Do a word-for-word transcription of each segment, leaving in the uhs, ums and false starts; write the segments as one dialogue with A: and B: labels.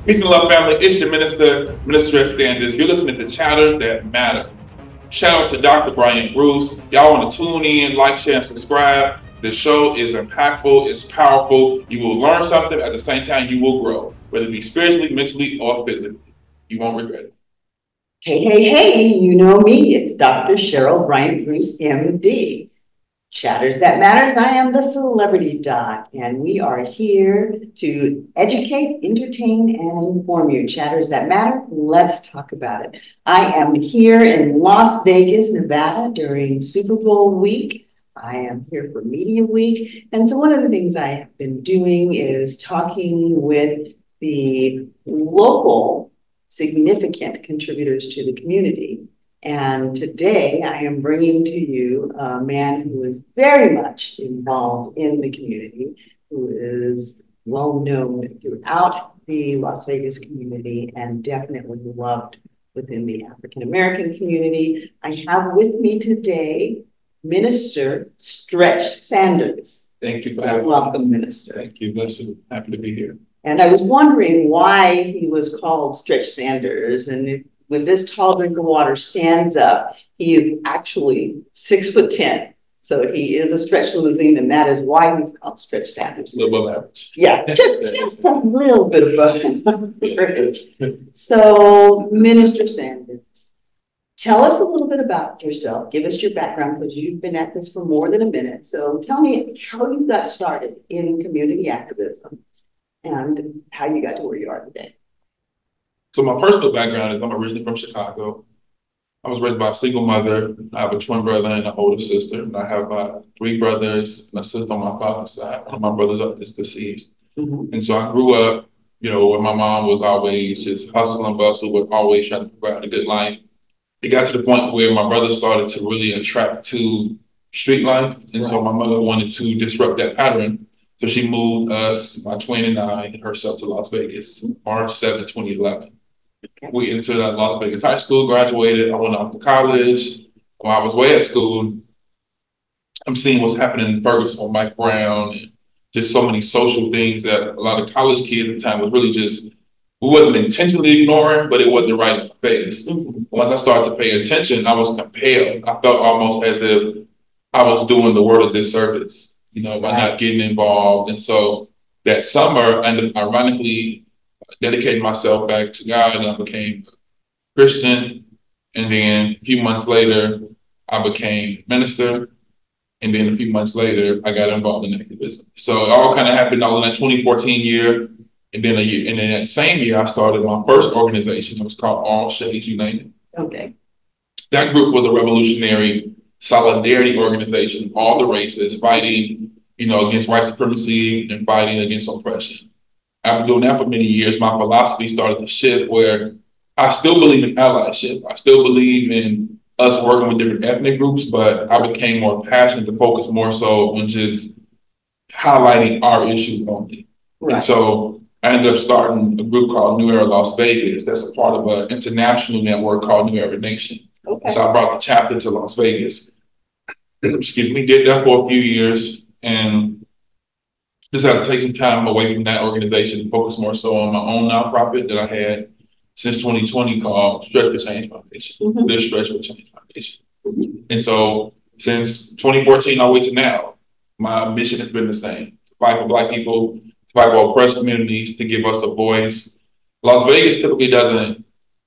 A: Peace and love, family. It's your minister, Minister Sanders. You're listening to Chatters That Matter. Shout out to Doctor Brian Bruce. Y'all want to tune in, like, share, and subscribe. The show is impactful, it's powerful. You will learn something at the same time you will grow, whether it be spiritually, mentally, or physically. You won't regret it.
B: Hey, hey, hey, you know me. It's Doctor Cheryl Bryant Bruce, M D. Chatters That Matters. I am the celebrity doc, and we are here to educate, entertain, and inform you. Chatters That Matter. Let's talk about it. I am here in Las Vegas, Nevada during Super Bowl week. I am here for Media Week. And so one of the things I have been doing is talking with the local significant contributors to the community. And today I am bringing to you a man who is very much involved in the community, who is well known throughout the Las Vegas community and definitely loved within the African American community. I have with me today Minister Stretch Sanders.
A: Thank you for having me.
B: Welcome, Minister.
A: Thank you. Bless you. Happy to be here.
B: And I was wondering why he was called Stretch Sanders. And if, when this tall drink of water stands up, he is actually six foot ten. So he is a stretch limousine, and that is why he's called Stretch Sanders.
A: A little above average.
B: Yeah, just, just a little bit above average. So, Minister Sanders, tell us a little bit about yourself. Give us your background, because you've been at this for more than a minute. So tell me how you got started in community activism and how you got to where you are today.
A: So my personal background is I'm originally from Chicago. I was raised by a single mother. I have a twin brother and an older sister. And I have uh, three brothers and a sister on my father's side. One of my brothers is deceased. Mm-hmm. And so I grew up, you know, where my mom was always just hustle and bustle, but always trying to provide a good life. It got to the point where my brother started to really attract to street life. And right. So my mother wanted to disrupt that pattern. So she moved us, my twin and I, and herself to Las Vegas, March seventh, twenty eleven. Okay. We entered uh, Las Vegas High School, graduated. I went off to college. While I was away at school, I'm seeing what's happening in Ferguson with Mike Brown and just so many social things that a lot of college kids at the time was really just, we wasn't intentionally ignoring, but it wasn't right in my face. Mm-hmm. Once I started to pay attention, I was compelled. I felt almost as if I was doing the world a disservice, you know, by right. not getting involved. And so that summer, I ended up ironically dedicating myself back to God, and I became a Christian. And then a few months later, I became minister. And then a few months later, I got involved in activism. So it all kind of happened all in that twenty fourteen year. And then a year, and then that same year, I started my first organization. It was called All Shades United.
B: Okay.
A: That group was a revolutionary solidarity organization, all the races, fighting, you know, against white supremacy and fighting against oppression. After doing that for many years, my philosophy started to shift where I still believe in allyship. I still believe in us working with different ethnic groups, but I became more passionate to focus more so on just highlighting our issues only. Right. And so I ended up starting a group called New Era Las Vegas. That's a part of an international network called New Era Nation. Okay. So I brought the chapter to Las Vegas. Excuse me, did that for a few years and just had to take some time away from that organization and focus more so on my own nonprofit that I had since twenty twenty called Stretch for Change Foundation, mm-hmm. this Stretch for Change Foundation. Mm-hmm. And so since twenty fourteen all the way to now, my mission has been the same: to fight for Black people, to fight for oppressed communities, to give us a voice. Las Vegas typically doesn't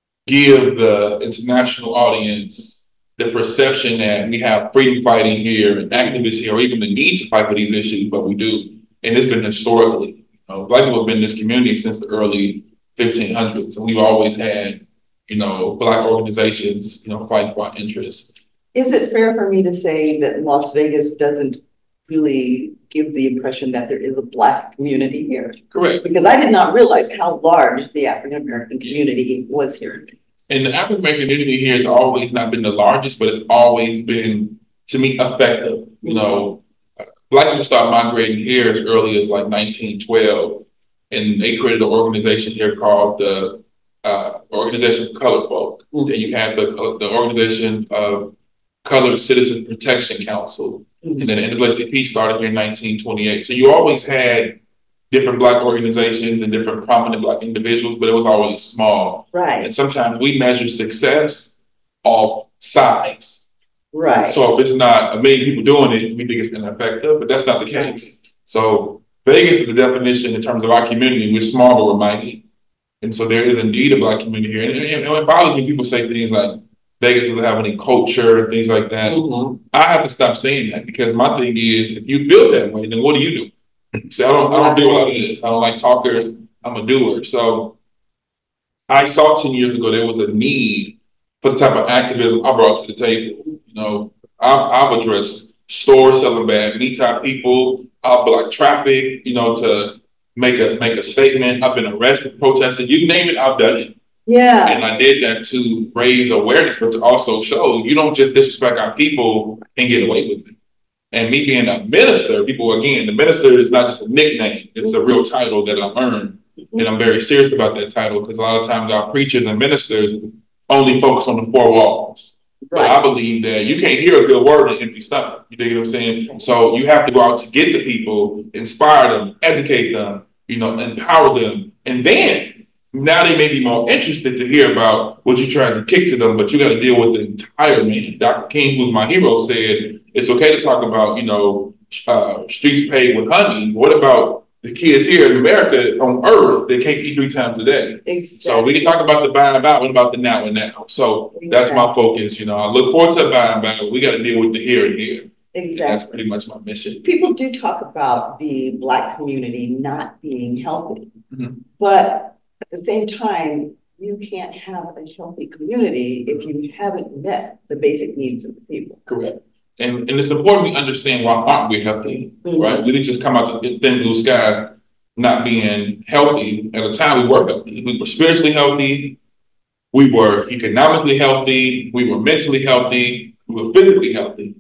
A: give the international audience the perception that we have freedom fighting here and activists here, or even the need to fight for these issues, but we do. And it's been historically, you know, Black people have been in this community since the early fifteen hundreds, and we've always had, you know, Black organizations, you know, fighting for our interests.
B: Is it fair for me to say that Las Vegas doesn't really give the impression that there is a Black community here?
A: Correct.
B: Because I did not realize how large the African American community was here.
A: And the African American community here has always not been the largest, but it's always been, to me, effective. You know, Black people started migrating here as early as like nineteen twelve, and they created an organization here called the uh, Organization of Colored Folk. Mm-hmm. And you have the, the Organization of Colored Citizen Protection Council. Mm-hmm. And then the N double A C P started here in nineteen twenty-eight. So you always had different Black organizations and different prominent Black individuals, but it was always small.
B: Right.
A: And sometimes we measure success off size.
B: Right.
A: So if it's not a million people doing it, we think it's ineffective, but that's not the case. So Vegas is the definition in terms of our community. We're small, but we're mighty. And so there is indeed a Black community here. And, and, and it bothers me when people say things like Vegas doesn't have any culture and things like that. Mm-hmm. I have to stop saying that, because my thing is, if you feel that way, then what do you do? So I don't, I don't do a lot of this. I don't like talkers. I'm a doer. So I saw ten years ago there was a need for the type of activism I brought to the table. You know, I've, I've addressed stores selling bad meat type people. I'll block traffic, you know, to make a make a statement. I've been arrested, protested, you name it, I've done it.
B: Yeah.
A: And I did that to raise awareness, but to also show you don't just disrespect our people and get away with it. And me being a minister, people, again, the minister is not just a nickname, it's a real title that I earned. And I'm very serious about that title, because a lot of times our preachers and ministers only focus on the four walls. Right. But I believe that you can't hear a good word in an empty stomach. You dig what I'm saying? So you have to go out to get the people, inspire them, educate them, you know, empower them. And then now they may be more interested to hear about what you're trying to kick to them, but you got to deal with the entire man. Doctor King, who's my hero, said it's okay to talk about, you know, uh, streets paved with honey. What about the kids here in America on Earth that can't eat three times a day? Exactly. So we can talk about the by and by. What about the now and now? So exactly. That's my focus. You know, I look forward to the by and by, but we got to deal with the here and here.
B: Exactly.
A: And that's pretty much my mission.
B: People do talk about the Black community not being healthy, mm-hmm. but at the same time, you can't have a healthy community if you haven't met the basic needs of the people.
A: Correct. And, and it's important we understand why aren't we healthy, mm-hmm. right? We didn't just come out the thin blue sky not being healthy. At the time, we were healthy. We were spiritually healthy. We were economically healthy. We were mentally healthy. We were physically healthy.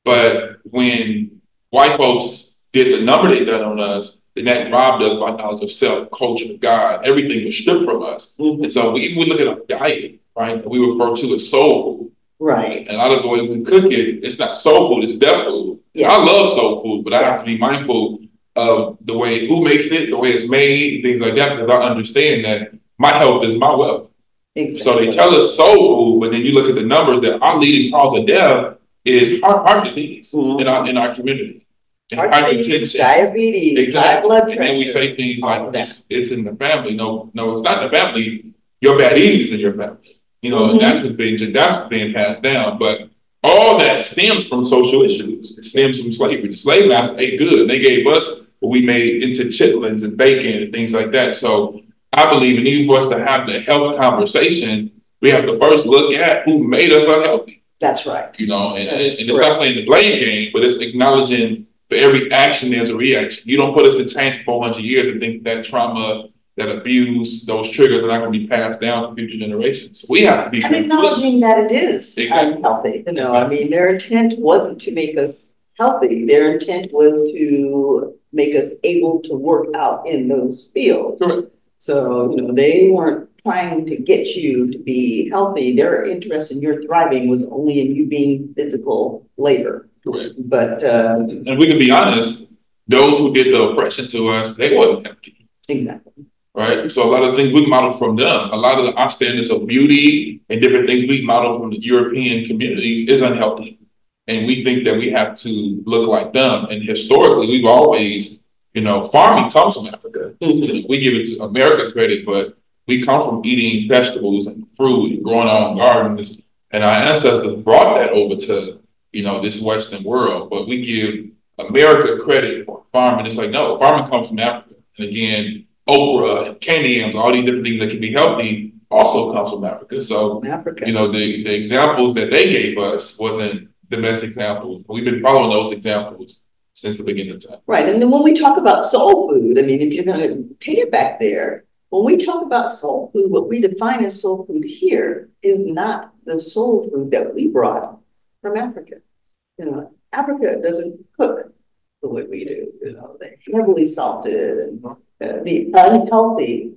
A: But when white folks did the number they done on us, then that robbed us by knowledge of self, culture, God. Everything was stripped from us. Mm-hmm. And so we, even we look at our diet, right? We refer to as soul food.
B: Right.
A: And a lot of the ways we cook it, it's not soul food, it's death food. Yes. I love soul food, but I have to be mindful of the way who makes it, the way it's made, things like that, because I understand that my health is my wealth. Exactly. So they tell us soul food, but then you look at the numbers that our leading cause of death is heart, heart disease mm-hmm. in our in our community.
B: Heart diabetes, diabetes, exactly. High blood pressure.
A: And then we say things like it's, it's in the family. No, no, it's not in the family. Your bad eating is in your family. You know, mm-hmm. and that's what's being that's what's being passed down. But all that stems from social issues. It stems from slavery. The slave masters ate good. They gave us what we made into chitlins and bacon and things like that. So I believe in even for us to have the health conversation, we have to first look at who made us unhealthy.
B: That's right.
A: You know, and, and it's not playing the blame game, but it's acknowledging for every action there's a reaction. You don't put us in change for four hundred years and think that trauma, that abuse, those triggers are not going to be passed down to future generations. We have to be
B: and acknowledging that it is
A: exactly.
B: unhealthy. You know, I mean, their intent wasn't to make us healthy. Their intent was to make us able to work out in those fields.
A: Correct.
B: So, you know, they weren't trying to get you to be healthy. Their interest in your thriving was only in you being physical labor.
A: Correct.
B: But uh,
A: and we can be honest, those who did the oppression to us, they wasn't healthy.
B: Exactly.
A: Right. So a lot of things we model from them, a lot of the, our standards of beauty and different things we model from the European communities is unhealthy. And we think that we have to look like them. And historically, we've always, you know, farming comes from Africa. Mm-hmm. We give it to America credit, but we come from eating vegetables and fruit and growing our own gardens. And our ancestors brought that over to, you know, this Western world. But we give America credit for farming. It's like, no, farming comes from Africa. And again, okra and candy yams, all these different things that can be healthy also comes from Africa. So,
B: Africa.
A: you know, the, the examples that they gave us wasn't the best examples. We've been following those examples since the beginning of time.
B: Right. And then when we talk about soul food, I mean, if you're going to take it back there, when we talk about soul food, what we define as soul food here is not the soul food that we brought from Africa. You know, Africa doesn't cook the way we do. You know, they're heavily salted and uh, the unhealthy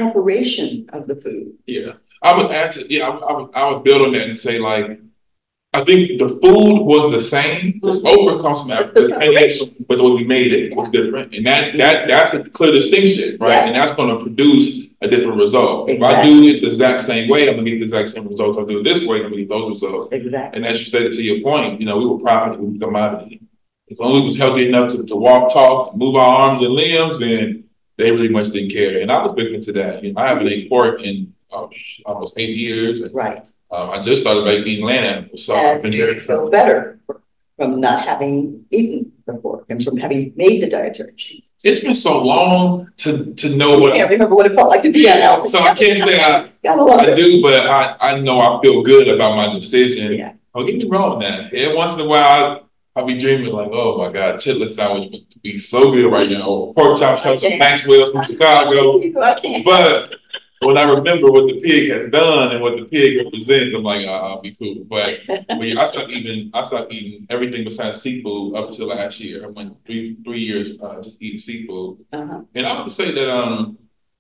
B: preparation of the food.
A: Yeah, I would add to, yeah, I, I would I would build on that and say, like, I think the food was the same. This okra comes from Africa, but what we made it was different, and that that that's a clear distinction, right? Yes. And that's going to produce a different result. Exactly. If I do it the exact same way, I'm gonna get the exact same results. If I do it this way, I'm gonna get those results. Exactly. And as you said, to your point, you know, we were profiting with commodity. As long as we was healthy enough to, to walk, talk, move our arms and limbs, then they really much didn't care. And I was victim to that. You know, I haven't ate pork in uh, almost eight years. And, right. Um, I just started like eating land animals, so and I've been very feel better
B: from not having eaten the pork and from having made the dietary change.
A: It's been so long to to know what.
B: I can't remember what it felt like to be unhealthy.
A: So I can't say I I do, but I, I know I feel good about my decision. Yeah. Don't get me wrong, man. Every once in a while, I'll be dreaming like, oh my God, chitlin sandwich would be so good right now. Pork chop sandwich from Maxwell's from Chicago. I can't. But when I remember what the pig has done and what the pig represents, I'm like, uh, I'll be cool. But when I stopped eating, I stopped eating everything besides seafood up until last year. I went three three years uh, just eating seafood. Uh-huh. And I would say that um,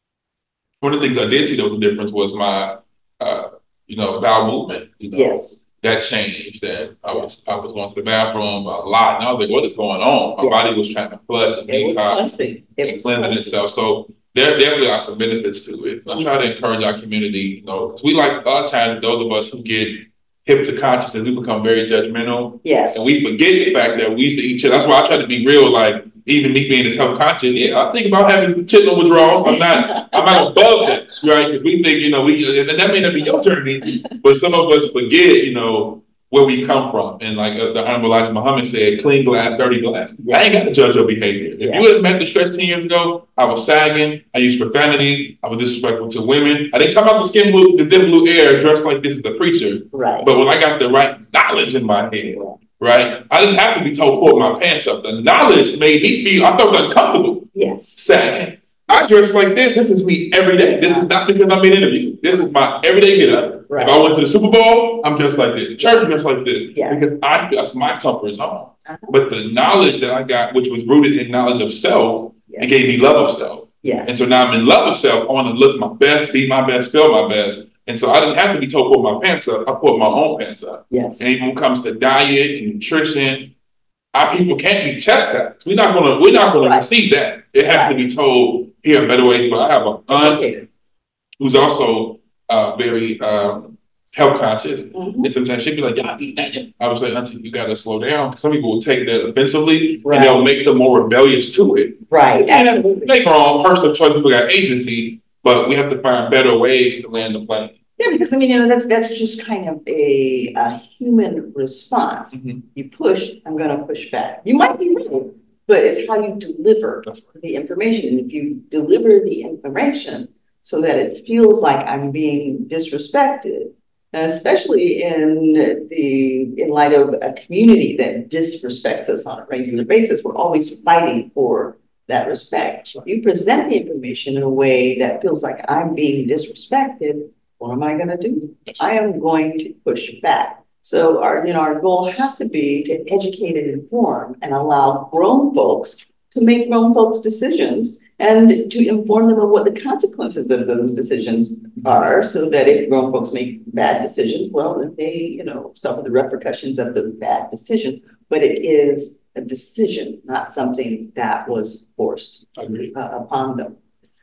A: one of the things I did see that was a difference was my, uh, you know, bowel movement. You know, yes. That changed. That I was I was going to the bathroom a lot, and I was like, what is going on? My yes. body was trying to flush and detox and cleansing itself. So there definitely are some benefits to it. I try to encourage our community, you know, because we like a lot of times those of us who get hip to consciousness, we become very judgmental. Yes. And we forget the fact that we used to eat chitlin. That's why I try to be real, like even me being this health conscious, yeah, I think about having chitlin withdrawals. I'm not I'm not above that, right? Because we think, you know, we and that may not be your journey, but some of us forget, you know, where we come from. And like uh, the Honorable Elijah Muhammad said, clean glass, dirty glass. I ain't got to judge your behavior. If yeah. you had met the stress ten years ago, I was sagging, I used profanity, I was disrespectful to women. I didn't come out the skin blue, the dim blue air dressed like this as a preacher. Right. But when I got the right knowledge in my head, right, I didn't have to be told to pull my pants up. The knowledge made me feel, I felt uncomfortable. Yes. Sagging. I dress like this. This is me every day. This is not because I'm in an interview. This is my everyday get up. Right. If I went to the Super Bowl, I'm just like this. Church, I'm just like this. Yeah. Because I that's my comfort zone. Uh-huh. But the knowledge that I got, which was rooted in knowledge of self, yes. it gave me love of self. Yes. And so now I'm in love of self. I want to look my best, be my best, feel my best. And so I didn't have to be told to pull my pants up. I pulled my own pants up. Yes. And even when it comes to diet and nutrition, our people can't be chastised. We're not gonna we're not gonna right. receive that. It has right. to be told, here are better ways. But I have an aunt okay. who's also uh, very um, health conscious. Mm-hmm. And sometimes she'd be like, y'all eat that. I would say, auntie, you gotta slow down. Some people will take that offensively right. and they'll make them more rebellious to it. Right. And make our own personal choice, people got agency, but we have to find better ways to land the plane. Yeah, because I mean, you know, that's that's just kind of a, a human response. Mm-hmm. You push, I'm going to push back. You might be right, but it's how you deliver right. the information. And if you deliver the information so that it feels like I'm being disrespected, and especially in the in light of a community that disrespects us on a regular basis, we're always fighting for that respect. Right. You present the information in a way that feels like I'm being disrespected. What am I going to do? I am going to push back. So our, you know, our goal has to be to educate and inform and allow grown folks to make grown folks decisions and to inform them of what the consequences of those decisions are, so that if grown folks make bad decisions, well, then they, you know, suffer the repercussions of the bad decision. But it is a decision, not something that was forced uh, upon them.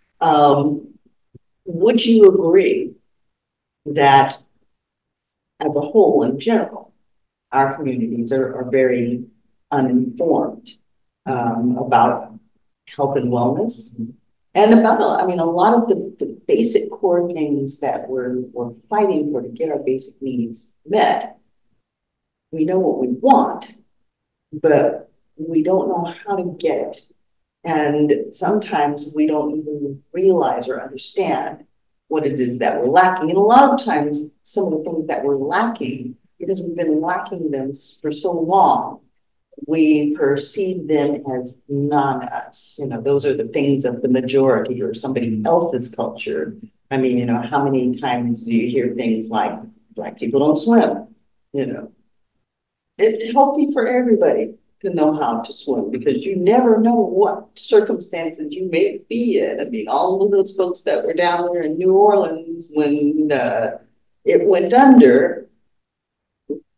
A: Um, would you agree that as a whole, in general, our communities are, are very uninformed um, about health and wellness, and about, I mean, a lot of the, the basic core things that we're, we're fighting for to get our basic needs met? We know what we want, but we don't know how to get it. And sometimes we don't even realize or understand what it is that we're lacking. And a lot of times, some of the things that we're lacking, because we've been lacking them for so long, we perceive them as non-us. You know, those are the things of the majority or somebody else's culture. I mean, you know, how many times do you hear things like, Black people don't swim? You know, it's healthy for everybody to know how to swim, because you never know what circumstances you may be in. I mean, all of those folks that were down there in New Orleans when uh, it went under,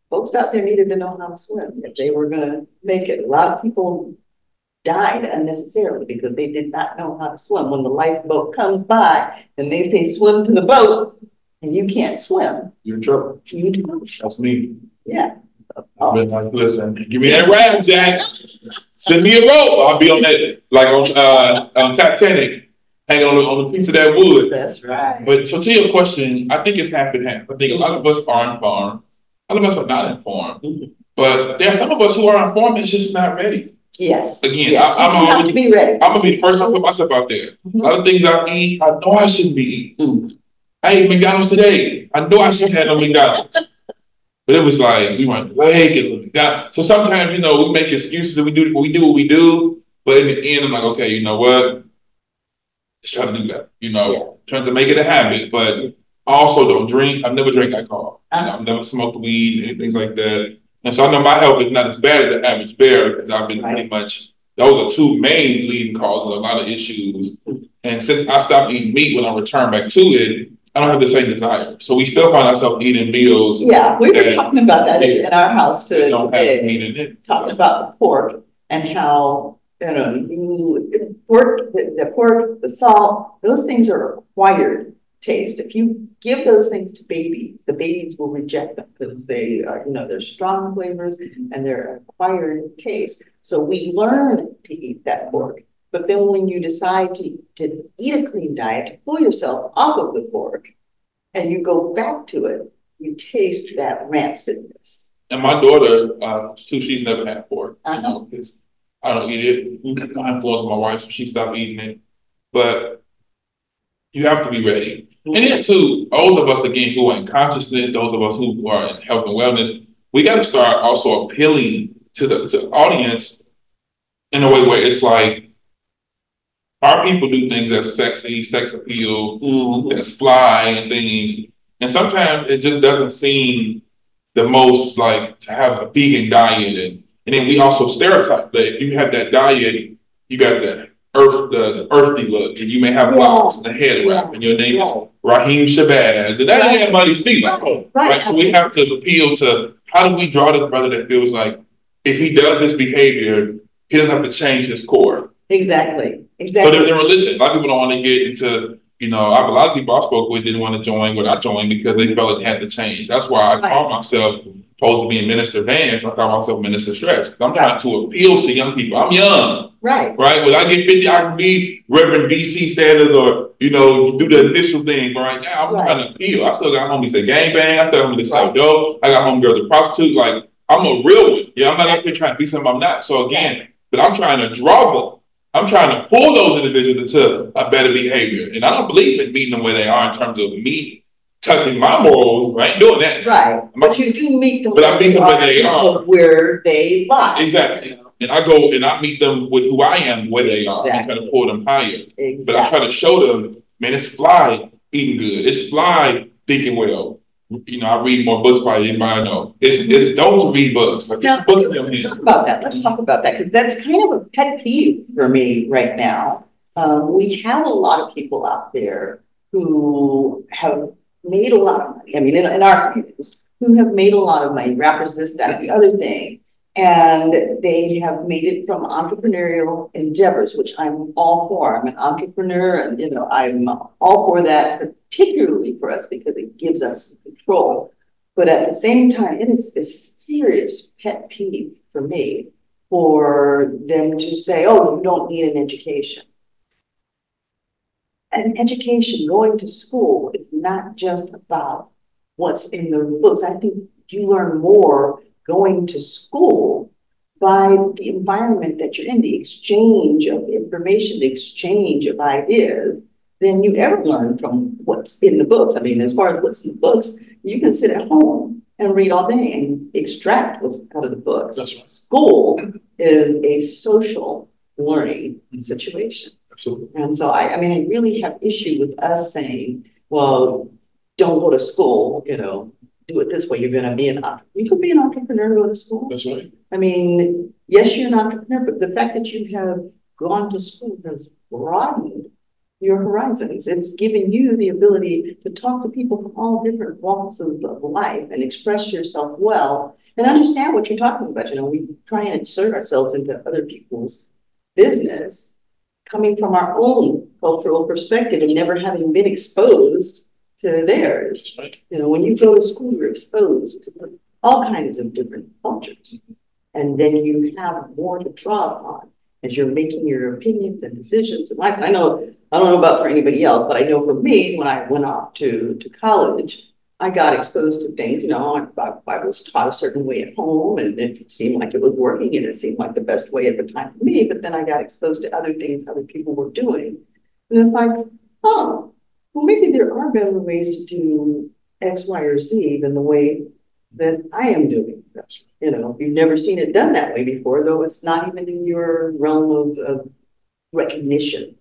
B: folks out there needed to know how to swim if they were going to make it. A lot of people died unnecessarily because they did not know how to swim. When the lifeboat comes by and they say swim to the boat and you can't swim,
A: you're in trouble.
B: You do.
A: That's me.
B: Yeah.
A: Oh. Like, listen, give me that raft, Jack. Send me a rope. I'll be on that, like on uh, on Titanic, hanging on, on a piece of that wood.
B: That's right.
A: But so to your question, I think it's half and half. I think a lot of us are informed. A lot of us are not informed. Mm-hmm. But there are some of us who are informed and just not ready.
B: Yes.
A: Again,
B: yes.
A: I, I'm
B: you
A: always,
B: have to be ready.
A: I'm gonna be the first to put myself out there. Mm-hmm. A lot of things I eat, I know I shouldn't be eating. Mm. I ate McDonald's today. I know I shouldn't have no McDonald's. But it was like we went late and McDonald's. So sometimes, you know, we make excuses and we do we do what we do. But in the end, I'm like, okay, you know what? Let's try to do that. You know, yeah. Trying to make it a habit, but also don't drink. I've never drank alcohol. Uh-huh. You know, I've never smoked weed, anything like that. And so I know my health is not as bad as the average bear because I've been right. pretty much, those are two main leading causes of a lot of issues. And since I stopped eating meat when I returned back to it, I don't have the same desire. So we still find ourselves eating meals.
B: Yeah, we were talking about that in, in our house today.
A: Don't have meat in it.
B: Talking so. about the pork and how, you know, you, pork, the, the pork, the salt, those things are acquired taste. If you give those things to babies, the babies will reject them because they are, you know, they're strong flavors and they're acquired taste. So we learn to eat that pork. But then when you decide to, to eat a clean diet, to pull yourself off of the pork, and you go back to it, you taste that rancidness.
A: And my daughter, uh, too, she's never had pork.
B: I know.
A: You know, because I don't eat it. I influenced my wife, so she stopped eating it. But you have to be ready. Mm-hmm. And then, too, those of us, again, who are in consciousness, those of us who are in health and wellness, we got to start also appealing to the, to the audience in a way where it's like, our people do things that's sexy, sex appeal, mm-hmm. that's fly and things. And sometimes it just doesn't seem the most like to have a vegan diet. And, and then we also stereotype that if you have that diet, you got the earth, the, the earthy look, and you may have yeah. locks and the head wrap, yeah. and your name yeah. is Raheem Shabazz. And that ain't everybody see like right. right. right. So we have to appeal to how do we draw this brother that feels like if he does this behavior, he doesn't have to change his core.
B: Exactly. Exactly.
A: So there's a religion. A lot of people don't want to get into, you know, I have a lot of people I spoke with didn't want to join what I joined because they felt it had to change. That's why I right. call myself, opposed to being Minister Vance, I call myself Minister Stretch. Because I'm right. trying to appeal to young people. I'm young.
B: Right.
A: Right? When I get fifty, I can be Reverend B C Sanders or, you know, do the initial thing. But right now, I'm right. trying to appeal. I still got homies that gangbang. I still got homies that sell dope. I got homegirls that prostitute. Like, I'm a real one. Yeah, I'm not up here trying to be something I'm not. So again, but I'm trying to draw them. I'm trying to pull those individuals into a better behavior. And I don't believe in meeting them where they are in terms of me touching my morals. I ain't doing that.
B: Right. I'm but you do meet them
A: but I meet them where they are.
B: Where they lie.
A: Exactly. And I go and I meet them with who I am where they are. Exactly. I try to pull them higher. Exactly. But I try to show them, man, it's fly eating good. It's fly thinking well. You know, I read more books by anybody I know. It's it's dope to read books. Like
B: now, books let's talk about that. Let's talk about that because that's kind of a pet peeve for me right now. Um, we have a lot of people out there who have made a lot of money. I mean, in, in our communities, who have made a lot of money, rappers, this, that, and the other thing. And they have made it from entrepreneurial endeavors, which I'm all for. I'm an entrepreneur, and you know, I'm all for that, particularly for us because it gives us control. But at the same time, it is a serious pet peeve for me for them to say, "Oh, you don't need an education." An education, going to school, is not just about what's in the books. I think you learn more going to school by the environment that you're in, the exchange of information, the exchange of ideas, than you ever learn from what's in the books. I mean, as far as what's in the books, you can sit at home and read all day and extract what's out of the books.
A: That's right.
B: School is a social learning situation.
A: Absolutely.
B: And so, I, I mean, I really have issue with us saying, well, don't go to school, you know, do it this way, you're going to be an entrepreneur. You could be an entrepreneur and go to school.
A: That's right.
B: I mean, yes, you're an entrepreneur, but the fact that you have gone to school has broadened your horizons. It's given you the ability to talk to people from all different walks of life and express yourself well and understand what you're talking about. You know, we try and insert ourselves into other people's business, coming from our own cultural perspective and never having been exposed to theirs.
A: Right.
B: You know, when you go to school, you're exposed to all kinds of different cultures. And then you have more to draw upon as you're making your opinions and decisions in life. I know, I don't know about for anybody else, but I know for me, when I went off to, to college, I got exposed to things, you know, I, I was taught a certain way at home and it seemed like it was working and it seemed like the best way at the time for me, but then I got exposed to other things other people were doing. And it's like, oh, well, maybe there are better ways to do X, Y, or Z than the way that I am doing. You know, you've never seen it done that way before, though it's not even in your realm of, of recognition.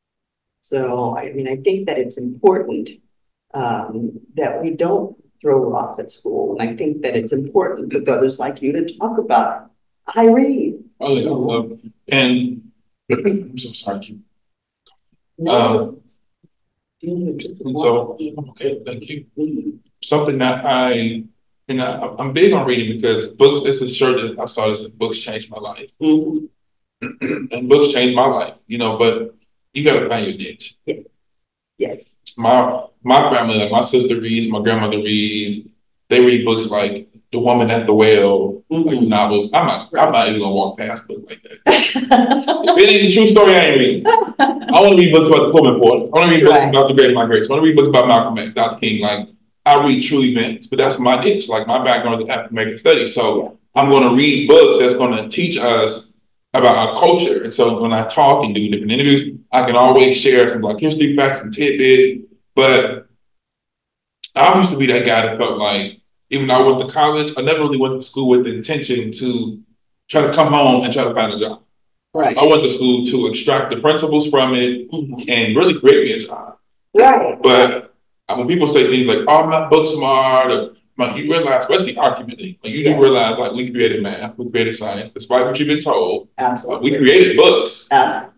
B: So, I mean, I think that it's important um, that we don't throw rocks at school. And I think that it's important with others like you to talk about, I read.
A: Oh, yeah, I love it. And I'm so sorry.
B: No.
A: Um,
B: Mm,
A: so, okay, thank you. Something that I, and I, I'm big on reading because books, it's a shirt that I saw this, books changed my life.
B: mhm.
A: And books changed my life, you know, but you got to find your niche.
B: Yes.
A: My my family, like my sister reads, my grandmother reads. They read books like The Woman at the Well, like
B: Mhm.
A: novels. I'm not, I'm not even gonna walk past books like that. If it ain't a true story, I ain't reading. I want to read books about the Pullman Report. I want to read books
B: Right.
A: about the Great Migration. I want to read books about Malcolm X, Doctor King. Like I read true events, but that's my niche. Like my background is African American studies, so I'm going to read books that's going to teach us about our culture. And so when I talk and do different interviews, I can always share some Black history facts and tidbits. But I used to be that guy that felt like, even though I went to college, I never really went to school with the intention to try to come home and try to find a job.
B: Right.
A: I went to school to extract the principles from it
B: Mhm.
A: and really create me a job.
B: Right.
A: But when people say things like, "Oh, I'm not book smart," or, like, you realize, especially our community, like you
B: Yes.
A: do realize, like we created math, we created science, despite what you've been told.
B: Absolutely.
A: Uh, we created books.
B: Absolutely.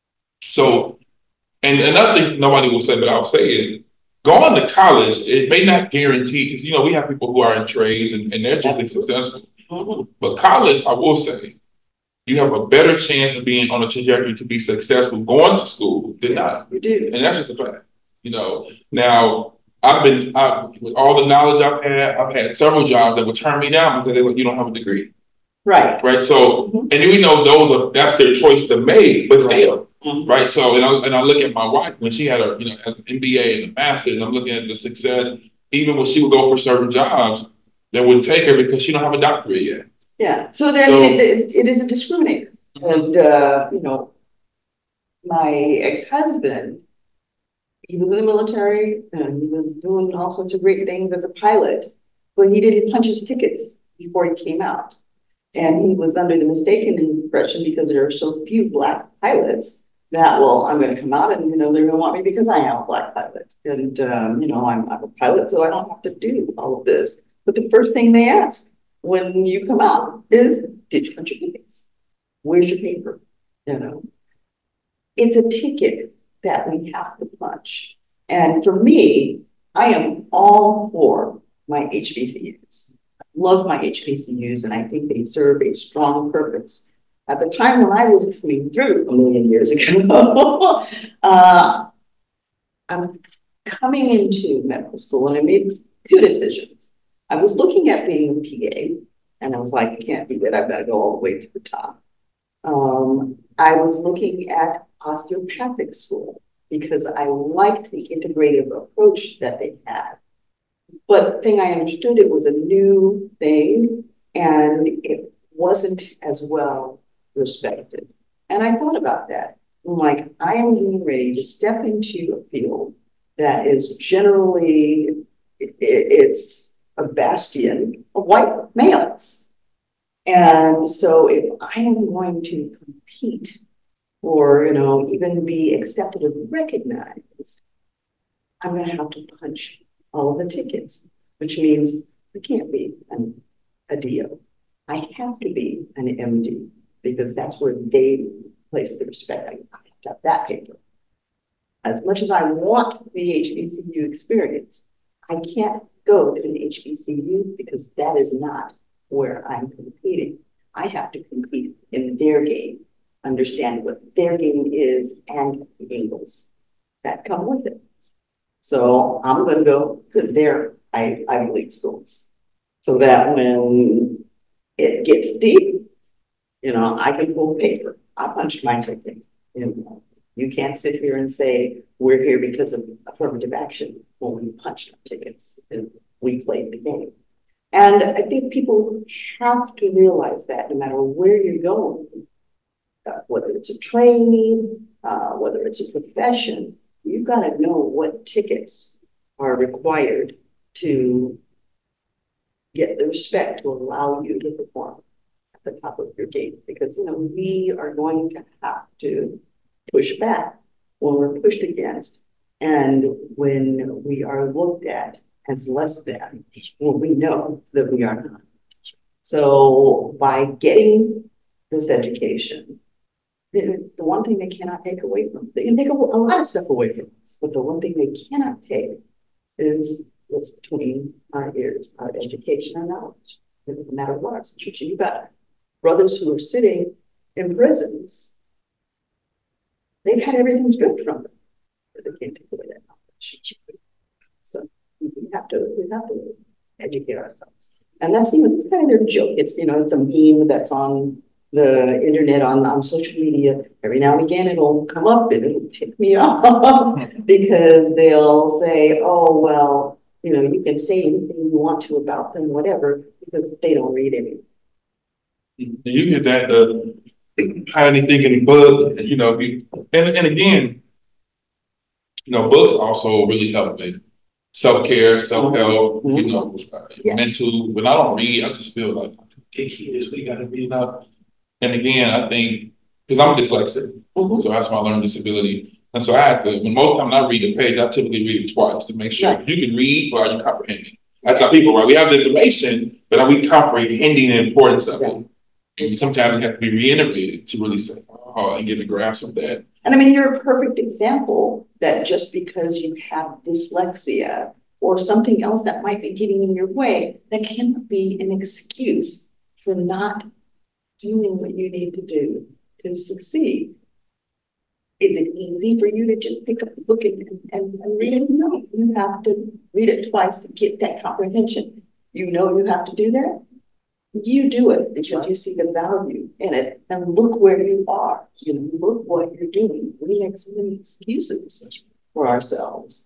A: So, and another thing nobody will say, but I'll say it: going to college, it may not guarantee. Because you know, we have people who are in trades and, and they're just as successful.
B: Mhm.
A: But college, I will say, you have a better chance of being on a trajectory to be successful going to school than not.
B: You do.
A: And that's just a fact. You know, now I've been, I, with all the knowledge I've had, I've had several jobs that would turn me down because they like, you don't have a degree.
B: Right.
A: Right. So,
B: Mhm.
A: and we know those are, that's their choice to make, but still.
B: Mhm.
A: Right. So, and I, and I look at my wife when she had a, you know, as an M B A and a master's, and I'm looking at the success, even when she would go for certain jobs that wouldn't take her because she don't have a doctorate yet.
B: Yeah. So then
A: So-
B: it, it, it is a discriminator. And, uh, you know, my ex-husband, he was in the military and he was doing all sorts of great things as a pilot, but he didn't punch his tickets before he came out. And he was under the mistaken impression, because there are so few Black pilots, that, well, I'm going to come out and, you know, they're going to want me because I am a Black pilot. And, um, you know, I'm, I'm a pilot, so I don't have to do all of this. But the first thing they ask when you come out is, did you punch your tickets? Where's your paper? You know, it's a ticket that we have to punch. And for me, I am all for my H B C Us. I love my H B C Us, and I think they serve a strong purpose. At the time when I was coming through a million years ago, uh, I'm coming into medical school, and I made two decisions. I was looking at being a P A, and I was like, I can't do that. I've got to go all the way to the top. Um, I was looking at osteopathic school because I liked the integrative approach that they had. But the thing I understood, it was a new thing and it wasn't as well respected. And I thought about that. I'm like, I am getting ready to step into a field that is generally, it, it's a bastion of white males. And so if I am going to compete or, you know, even be accepted or recognized, I'm going to have to punch all of the tickets, which means I can't be an, a D O. I have to be an M D because that's where they place the respect. I have to have that paper. As much as I want the H B C U experience, I can't go to an H B C U because that is not where I'm competing. I have to compete in their game, understand what their game is and the angles that come with it. So I'm going to go to their Ivy League schools so that when it gets deep, you know, I can pull paper. I punched my ticket. You know, you can't sit here and say we're here because of affirmative action when we punched our tickets and we played the game. And I think people have to realize that no matter where you're going, uh, whether it's a training, uh, whether it's a profession, you've got to know what tickets are required to get the respect to allow you to perform at the top of your game. Because, you know, we are going to have to push back when we're pushed against and when we are looked at as less than, well, we know that we are not. So by getting this education, the, the one thing they cannot take away from, they can take a, a lot of stuff away from us, but the one thing they cannot take is what's between our ears, our education and knowledge. It doesn't matter what our situation. You've got brothers who are sitting in prisons. They've had everything stripped from them, but they can't take away that knowledge. So we have to, we have to educate ourselves. And that's, you know, it's kind of their joke. It's, you know, it's a meme that's on the internet, on, on social media. Every now and again, it'll come up and it'll tick me off because they'll say, oh, well, you know, you can say anything you want to about them, whatever, because they don't read anything.
A: You get that, uh, anything in the book, you know, and, and again, you know, books also really help me. Self-care, self-help, mm-hmm. you know, yeah. mental. When I don't read, I just feel like, hey, kids, we got to read up. And again, I think, because I'm dyslexic, mm-hmm. so that's my learning disability. And so I have to, when most times I read a page, I typically read it twice to make sure yeah. you can read or you comprehending. I tell people, right, we have the information, but are we comprehending the importance of yeah. it? And sometimes it has to be reiterated to really say, oh, and get a grasp of that.
B: And I mean, you're a perfect example that just because you have dyslexia or something else that might be getting in your way, that cannot be an excuse for not doing what you need to do to succeed. Is it easy for you to just pick up the book and, and, and read it? No, you have to read it twice to get that comprehension. You know you have to do that. You do it because you see the value in it, and look where you are. You know, look what you're doing. We make so many excuses for ourselves.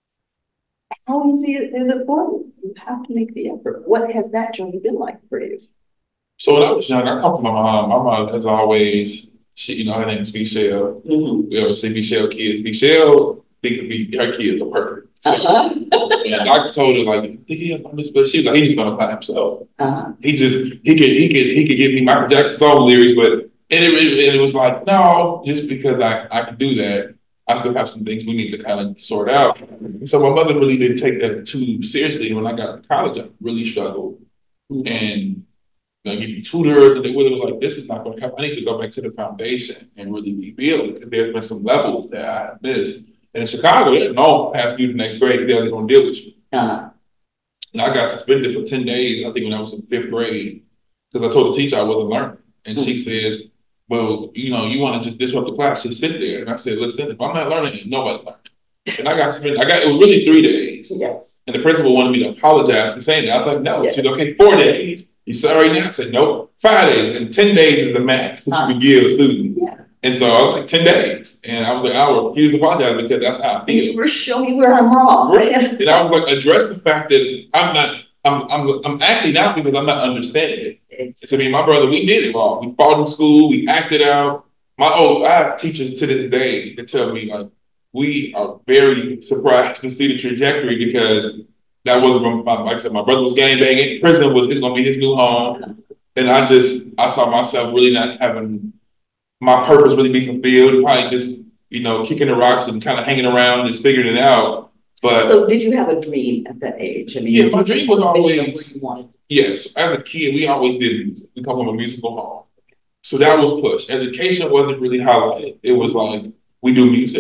B: How easy is it for you? You have to make the effort. What has that journey been like for you?
A: So when I was young, I come from my mom. My mom, as always, she, you know, her name is Michelle. Mm-hmm. We always say Michelle kids. Michelle, they could be, her kids are perfect. So, uh-huh. And the doctor told her, like, he has on this, but she was like, he's just gonna find himself. Uh-huh. He just, he could, he could, he could give me Michael Jackson song lyrics, but and it, it, it was like, no, just because I, I can do that, I still have some things we need to kind of sort out. So my mother really didn't take that too seriously. When I got to college, I really struggled. Mm-hmm. And I give you tutors, and they really was like, this is not going to help. I need to go back to the foundation and really rebuild, because there's been some levels that I missed. And in Chicago, they no pass you the next grade, they're just going to deal with you. Uh-huh. And I got suspended for ten days, I think when I was in fifth grade, because I told the teacher I wasn't learning. And mm-hmm. she says, well, you know, you want to just disrupt the class, just sit there. And I said, listen, if I'm not learning, nobody learning. And I got suspended. I got, it was really three days. Yes. And the principal wanted me to apologize for saying that. I was like, no. Yes. She said, okay, four days. You sorry now? I said, nope, five days. And ten days is the max that uh, you can give a student. Yeah. And so I was like, ten days. And I was like, I will refuse to apologize because that's how I feel.
B: You were showing me where I'm wrong. Right?
A: And I was like, address the fact that I'm not, I'm I'm, I'm acting out because I'm not understanding it. Exactly. So me and my brother, we did it wrong. We fought in school, we acted out. My oh, I have teachers to this day that tell me, like, we are very surprised to see the trajectory, because that wasn't from, like I said, my brother was gang banging. Prison was, it's going to be his new home. And I just, I saw myself really not having my purpose really be fulfilled. Probably just, you know, kicking the rocks and kind of hanging around, just figuring it out. But
B: so did you have a dream at that age? I mean,
A: yeah, my dream was always, yes, as a kid, we always did music. We come from a musical home. So that was pushed. Education wasn't really highlighted. It was like, we do music.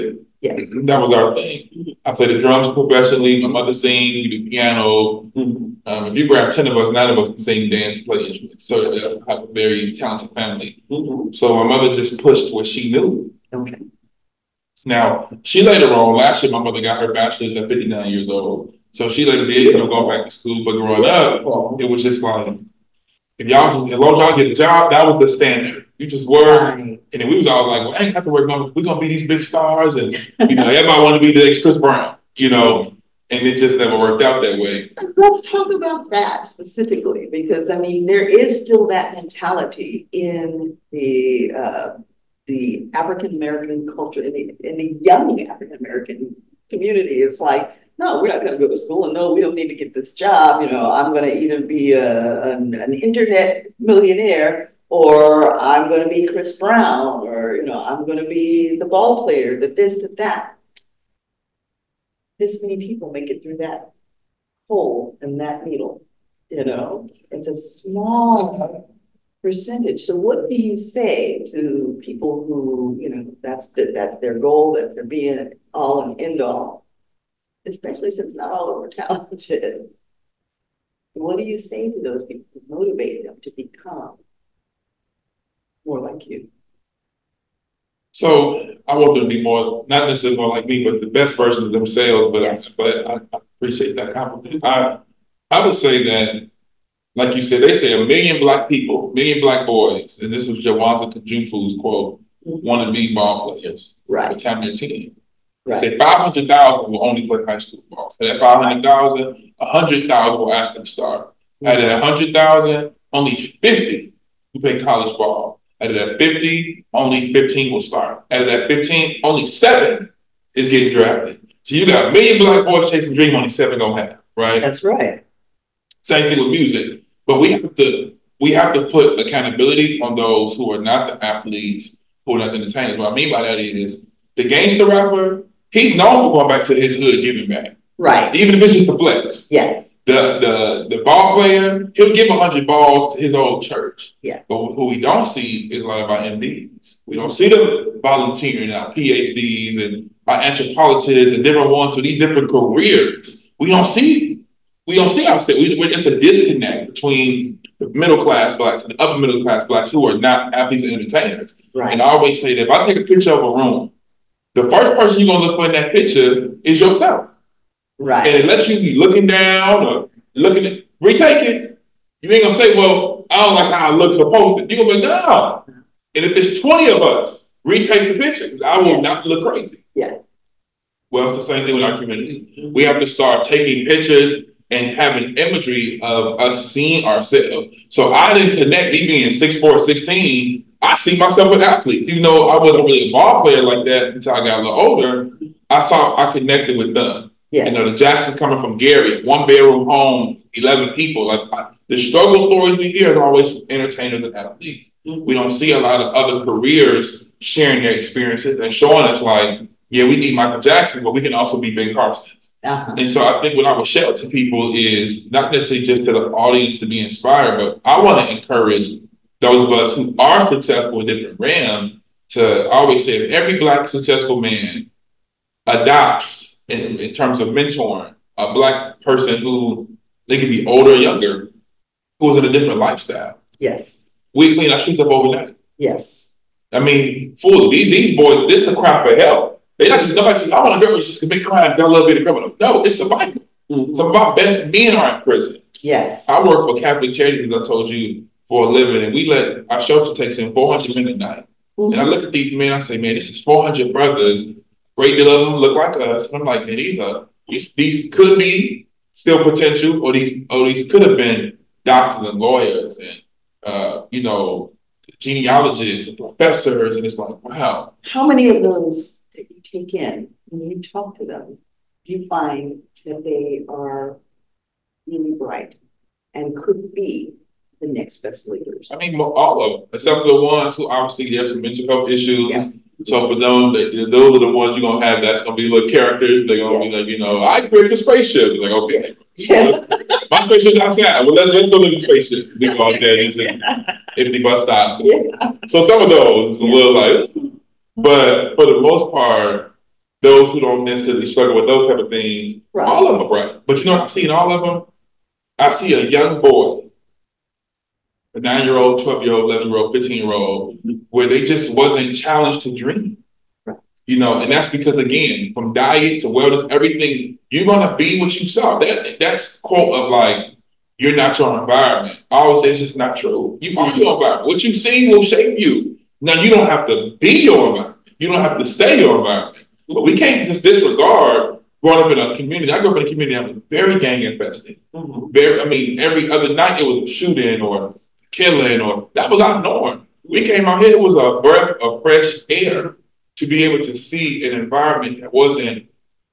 B: Yeah.
A: That was our thing. I played the drums professionally. My mother sings, we do piano. Mm-hmm. Um, if you grab ten of us, nine of us can sing, dance, play instruments. So uh, I have a very talented family. Mm-hmm. So my mother just pushed what she knew.
B: Okay.
A: Now, she later on, last year, my mother got her bachelor's at fifty-nine years old. So she later did, you know, go back to school. But growing up, it was just like, if y'all, just, as long as y'all get a job, that was the standard. You just work. And then we was all like, well, I ain't have to work. We're going to be these big stars. And, you know, everybody wanted to be the next Chris Brown, you know, and it just never worked out that way.
B: Let's talk about that specifically, because, I mean, there is still that mentality in the, uh, the African-American culture, in the, in the young African-American community. It's like, no, we're not going to go to school, and no, we don't need to get this job. You know, I'm going to either be a, an, an internet millionaire, or I'm going to be Chris Brown, or, you know, I'm going to be the ball player, the this, the that. This many people make it through that hole and that needle, you know, it's a small percentage. So what do you say to people who, you know, that's the, that's their goal, that's their being all and end all, especially since not all of them are talented? What do you say to those people to motivate them to become more like you?
A: So I want them to be more, not necessarily more like me, but the best version of themselves. But yes. I, but I, I appreciate that compliment. I I would say that, like you said, they say a million black people, million black boys, and this was Jawanza Kajufu's quote, mm-hmm. want to be ball players.
B: Right.
A: For time they're ten.
B: Right.
A: They say five hundred thousand will only play high school ball. So that five hundred thousand, one hundred thousand will ask them to start. Mm-hmm. Out of that one hundred thousand, only fifty will play college ball. Out of that fifty, only fifteen will start. Out of that fifteen, only seven is getting drafted. So you got a million black boys chasing dream, only seven gonna have, right?
B: That's right.
A: Same thing with music. But we have to we have to put accountability on those who are not the athletes, who are not the entertainers. What I mean by that is the gangster rapper, he's known for going back to his hood giving back.
B: Right.
A: Even if it's just a flex.
B: Yes.
A: The the the ball player, he'll give a hundred balls to his old church.
B: Yeah.
A: But what we don't see is a lot of our M Ds. We don't see them volunteering our P H Ds and our anthropologists and different ones for these different careers. We don't see we don't see ourselves. We, we're just a disconnect between the middle class blacks and the upper middle class blacks who are not athletes and entertainers.
B: Right.
A: And I always say that if I take a picture of a room, the first person you're gonna look for in that picture is yourself.
B: Right.
A: And it lets you be looking down or looking at, retake it. You ain't gonna say, well, I don't like how I look supposed to. You're gonna be like, no. And if there's twenty of us, retake the picture because I will yeah. not look crazy.
B: Yes.
A: Well, it's the same thing with our community. Mm-hmm. We have to start taking pictures and having imagery of us seeing ourselves. So I didn't connect, me being six four, sixteen, I see myself with athletes. Even though I wasn't really a ball player like that until I got a little older, I saw, I connected with them. Yeah. You know, the Jacksons coming from Gary, one bedroom home, eleven people. Like I, the struggle stories we hear are always from entertainers and athletes. Mm-hmm. We don't see a lot of other careers sharing their experiences and showing us like, yeah, we need Michael Jackson, but we can also be Ben Carson. Uh-huh. And so I think what I would shout to people is not necessarily just to the audience to be inspired, but I want to encourage those of us who are successful in different realms to always say, if every black successful man adopts In, in terms of mentoring, a black person who they could be older or younger, who's in a different lifestyle.
B: Yes.
A: We clean our streets up overnight.
B: Yes.
A: I mean, fools, these, these boys, this is a cry for help. They not just, nobody says, I want a girl who's just commit crime, got a little bit of criminal. No, it's survival. Mm-hmm. Some of our best men are in prison.
B: Yes.
A: I work for Catholic Charities, as I told you, for a living, and we let our shelter takes in four hundred men a night. Mm-hmm. And I look at these men, I say, man, this is four hundred brothers. Great deal of them look like us. And I'm like, man, these are these, these could be still potential, or these or these could have been doctors and lawyers and uh, you know, genealogists and professors. And it's like, wow.
B: How many of those that you take in when you talk to them, do you find that they are really bright and could be the next best leaders?
A: I mean, all of them, except for the ones who obviously have some mental health issues. Yeah. So for them, they, those are the ones you're gonna have. That's gonna be little characters. They're gonna yes. be like, you know, I created the spaceship. Like, okay, yeah. My spaceship's outside. Well, let's let's go live in the spaceship. They go out there and just empty bus stop. Yeah. So some of those is a yeah. little like, but for the most part, those who don't necessarily struggle with those type of things,
B: Right.
A: all of them are bright. But you know what I see in all of them? I see a young boy, a nine-year-old, twelve-year-old, eleven-year-old, fifteen-year-old, where they just wasn't challenged to dream.
B: Right.
A: You know, and that's because, again, from diet to wellness, everything, you're going to be what you saw. That That's quote of like, you're not your environment. I always say it's just not true. You are your environment. What you see will shape you. Now, you don't have to be your environment. You don't have to stay your environment. But we can't just disregard growing up in a community. I grew up in a community that was very gang infested. Mm-hmm. Very, I mean, every other night it was a shooting or killing, or that was our norm. We came out here, it was a breath of fresh air to be able to see an environment that wasn't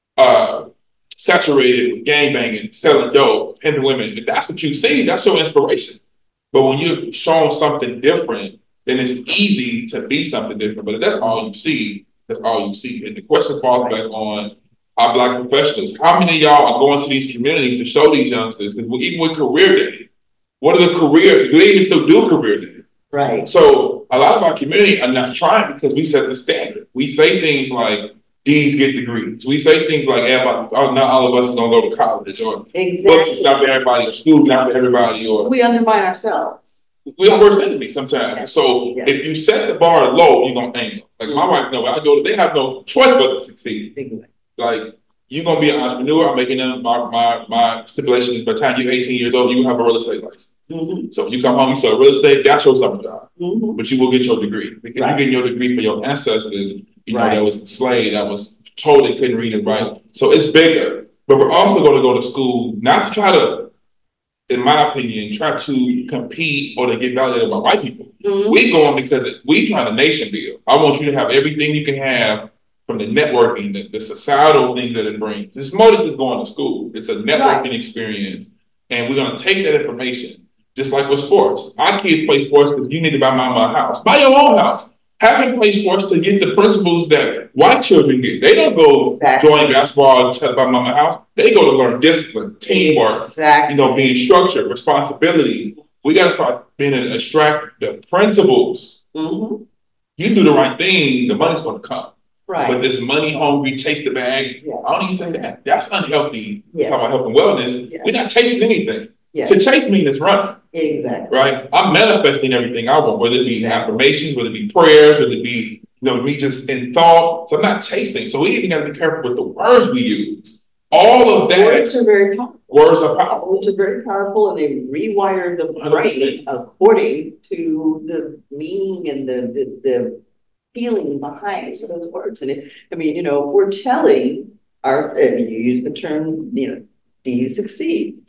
A: uh, saturated with gangbanging, selling dope, pimping women. If that's what you see, that's your inspiration. But when you're shown something different, then it's easy to be something different. But if that's all you see, that's all you see. And the question falls back on our Black professionals. How many of y'all are going to these communities to show these youngsters? Because even with career day, what are the careers? Do they even still do career day?
B: Right.
A: So a lot of our community are not trying because we set the standard. We say things like, these get degrees. We say things like, everybody, oh, not all of us is going to go to college, or
B: exactly.
A: books is not for everybody, or school is not for everybody, or
B: we undermine ourselves.
A: We are worst enemies sometimes.
B: Yes.
A: So
B: yes.
A: if you set the bar low, you're going to aim. Like mm-hmm. my wife, no, I go, they have no choice but to succeed. Exactly. Like, you're going to be an entrepreneur. I'm making them, my, my, my stipulation is by the time you're eighteen years old, you have a real estate license. Mm-hmm. So when you come home, you start real estate, that's your summer job. Mm-hmm. But you will get your degree. Because right. you're getting your degree for your ancestors, you know, right. that was enslaved, that was told they couldn't read and write. So it's bigger. But we're also going to go to school, not to try to, in my opinion, try to compete or to get validated by white people. Mm-hmm. We going because we trying to nation build. I want you to have everything you can have from the networking, the, the societal things that it brings. It's more than just going to school. It's a networking right. experience. And we're going to take that information, just like with sports. Our kids play sports because you need to buy mama a house. Buy your own house. Having play sports to get the principles that white children get. They don't go exactly. join basketball and tell about mama house. They go to learn discipline, teamwork, exactly. you know, being structured, responsibilities. We got to start being able to extract the principles. Mm-hmm. You do the right thing, the money's going to come. Right. But this money hungry, chase the bag, yeah. I don't even say that. That's unhealthy. Yes. Talking about health and wellness. Yes. We're not chasing anything. Yes. To chase means it's running.
B: Exactly.
A: Right? I'm manifesting everything I want, whether it be exactly. affirmations, whether it be prayers, whether it be, you know, me just in thought. So I'm not chasing. So we even got to be careful with the words we use. All of that.
B: Words are very powerful.
A: Words are powerful.
B: Words are very powerful, and they rewire the brain according to the meaning and the, the, the feeling behind those words. And it, I mean, you know, we're telling our, if you use the term, you know, do you succeed?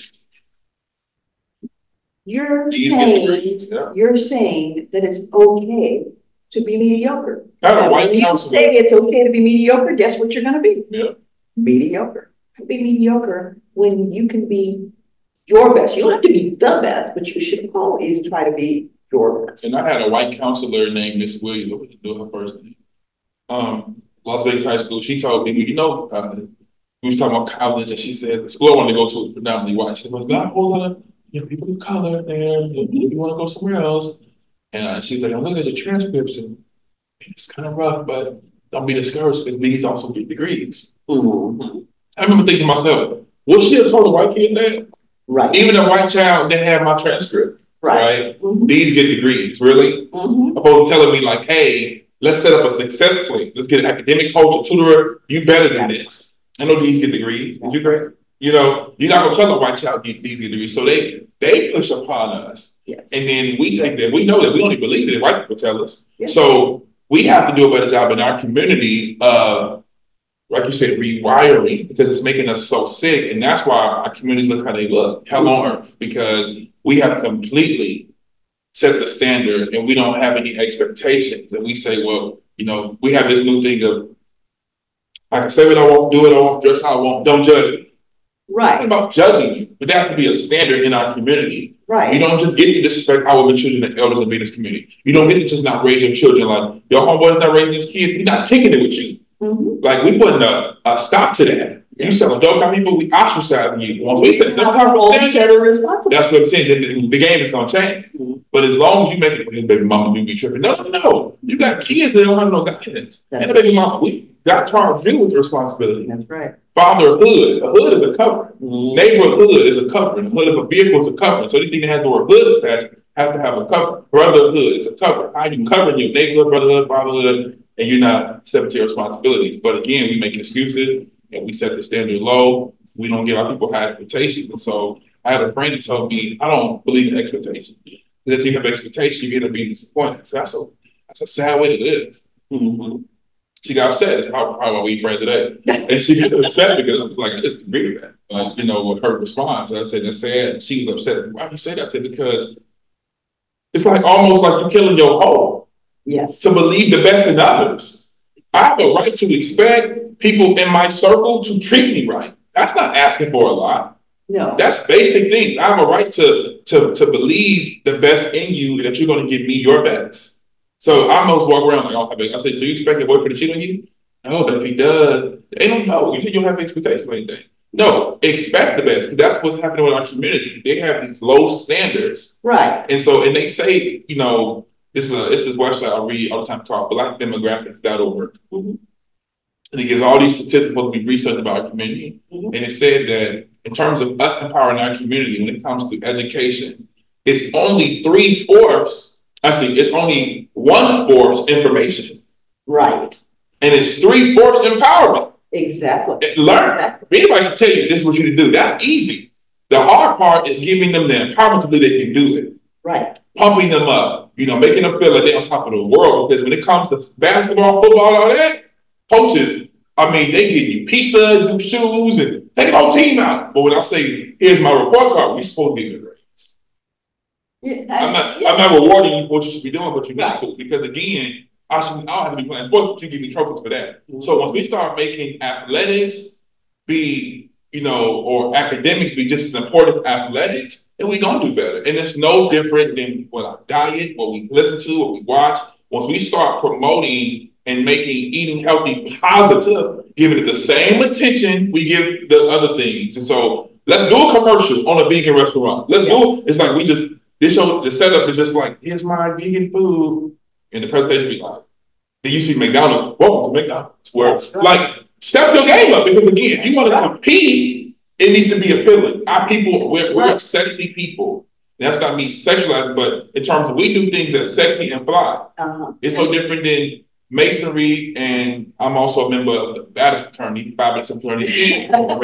B: You're saying, yeah. you're saying that it's okay to be mediocre. And when you say it's okay to be mediocre, guess what you're going to be?
A: Yeah.
B: Mediocre. Be mediocre when you can be your best. You don't have to be the best, but you should always try to be your best.
A: And I had a white counselor named Miss Williams. What was do her first name? Um, Las Vegas High School. She told me, you know, uh, we was talking about college, and she said the school I wanted to go to was predominantly white. She said, "There's not a whole lot of you know people of color there. If you want to go somewhere else," and uh, she's like, "I'm looking at the transcripts, and it's kind of rough, but don't be discouraged because these also get degrees." Mm-hmm. I remember thinking to myself, would she have told a white kid that?
B: Right.
A: Even a white child that had my transcript. Right. right? Mm-hmm. These get degrees, really? Mm-hmm. Opposed to telling me like, hey, let's set up a success plan. Let's get an academic coach, a tutor. You better than this. I know these get degrees. Is you crazy? You know, you're not going to tell a white child get these get degrees. So they they push upon us.
B: Yes.
A: And then we take that. We know that we only believe it. White people tell us. Yes. So we have to do a better job in our community of, like you said, rewiring, because it's making us so sick. And that's why our communities look how they look, hell on earth, because we have completely set the standard and we don't have any expectations. And we say, well, you know, we have this new thing of, I can say what I want, do it, I want, dress how I want, don't judge me.
B: Right.
A: It's about judging you, but that has to be a standard in our community.
B: Right.
A: You don't just get to disrespect our women, children, and elders in this community. You don't get to just not raise your children like, your homeboy's not raising his kids, we're not kicking it with you. Mm-hmm. Like, we putting a, a stop to that. Yeah. You selling dope on people, we ostracizing you. Once we set them type of standards, that's what I'm saying. The, the game is going to change. Mm-hmm. But as long as you make it, his baby mama do be tripping. No, no, no. You got kids that don't have no guidance. And the baby mama weak. God charged you with the responsibility.
B: That's right.
A: Fatherhood, a hood is a covering. Mm-hmm. Neighborhood is a covering. The hood of a vehicle is a covering. So anything that has the word hood attached has to have a cover. Brotherhood is a cover. How you covering your neighborhood, brotherhood, fatherhood, and you're not stepping to your responsibilities. But again, we make excuses and we set the standard low. We don't give our people high expectations. And so I had a friend who told me, I don't believe in expectations. Because if you have expectations, you end up being disappointed. So that's a that's a sad way to live. Mm-hmm. She got upset. That's how, how we friends today. And she got upset because I was like, I just agree with that. Like, you know, with her response. And I said, that's sad. She was upset. Why do you say that? I said, because it's like almost like you're killing your hope.
B: Yes.
A: To believe the best in others. I have a right to expect people in my circle to treat me right. That's not asking for a lot.
B: No.
A: That's basic things. I have a right to, to, to believe the best in you and that you're going to give me your best. So I almost walk around like, oh, I say, so you expect your boyfriend to cheat on you? No, but if he does, they don't know. You think you'll have expectations for anything. No, expect the best. Because that's what's happening with our community. They have these low standards.
B: Right.
A: And so, and they say, you know, this is a, this is a website I read all the time called black demographics dot org. Mm-hmm. And it gives all these statistics supposed to be researched about our community. Mm-hmm. And it said that in terms of us empowering our community, when it comes to education, it's only three fourths. Actually, it's only one fourth information.
B: Right.
A: And it's three fourths empowerment.
B: Exactly.
A: Learn.
B: Exactly.
A: Anybody can tell you this is what you need to do. That's easy. The hard part is giving them the empowerment to believe they can do it.
B: Right.
A: Pumping them up, you know, making them feel like they're on top of the world. Because when it comes to basketball, football, all that, coaches, I mean, they give you pizza, new shoes, and take the whole team out. But when I say, here's my report card, we're supposed to give it. Yeah, I, I'm not. Yeah. I'm not rewarding you for what you should be doing, but you need right. to, because again, I should. I don't have to be playing sports, but you give me trophies for that. Mm-hmm. So once we start making athletics be, you know, or academics be just as important as athletics, then we're gonna do better. And it's no different than what our diet, what we listen to, what we watch. Once we start promoting and making eating healthy positive, giving it the same attention we give the other things. And so let's do a commercial on a vegan restaurant. Let's yeah. do it. It's like we just. This show, the setup is just like, here's my vegan food. And the presentation be like, then you see McDonald's, welcome to McDonald's. Where, right. like, step your game up. Because again, you want to compete, it needs to be appealing. Our people, we're, we're sexy people. That's not me sexualizing, but in terms of we do things that are sexy and fly. Uh-huh. It's no different than Masonry, and I'm also a member of the Baptist fraternity, Baptist fraternity.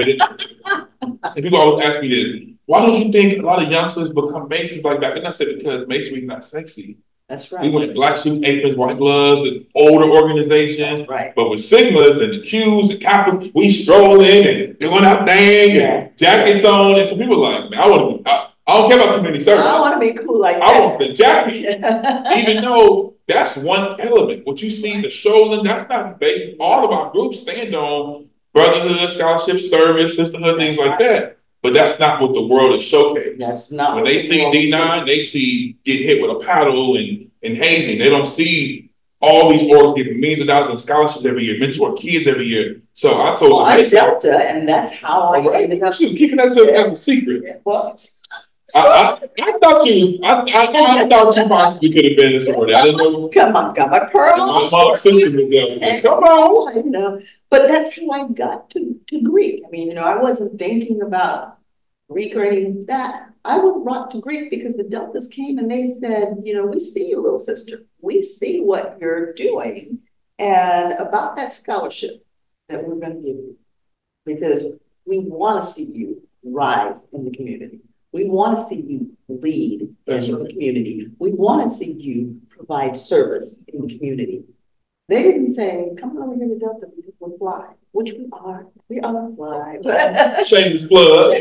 A: And people always ask me this. Why don't you think a lot of youngsters become Masons like that? And I said, because Masonry is not sexy.
B: That's right.
A: We went black suits, aprons, white gloves. It's an older organization.
B: That's right.
A: But with Sigmas and the Qs and Kappas, we stroll in and doing our thing yeah. and jackets on. And some people are like, man, I want to be, I, I don't care about community service.
B: I want to be cool like
A: I
B: that.
A: want the jacket. Even though that's one element. What you see, the strolling, that's not based. All of our groups stand on brotherhood, scholarship, service, sisterhood, things like that. But that's not what the world is showcased.
B: That's not
A: when they see D nine, they see get hit with a paddle and, and hazing. They don't see all these orgs giving millions of dollars in scholarships every year, mentor kids every year. So I told
B: well, I'm Delta, and that's how I
A: right.
B: ended up
A: keeping that to, as a secret.
B: Yeah, well,
A: I, I, I thought you, I, I, I thought you possibly could have been this already. I didn't know.
B: Come on, got my pearl.
A: My mom sister was there. Come on.
B: I know, but that's how I got to to Greek. I mean, you know, I wasn't thinking about Greek or anything like that. I would rock to Greek because the Deltas came and they said, you know, we see you, little sister. We see what you're doing, and about that scholarship that we're going to give you, because we want to see you rise in the community. We want to see you lead That's in right. the community. We want to see you provide service in the community. They didn't say, come over here to Delta because we're fly, which we are. We are fly.
A: Shameless plug.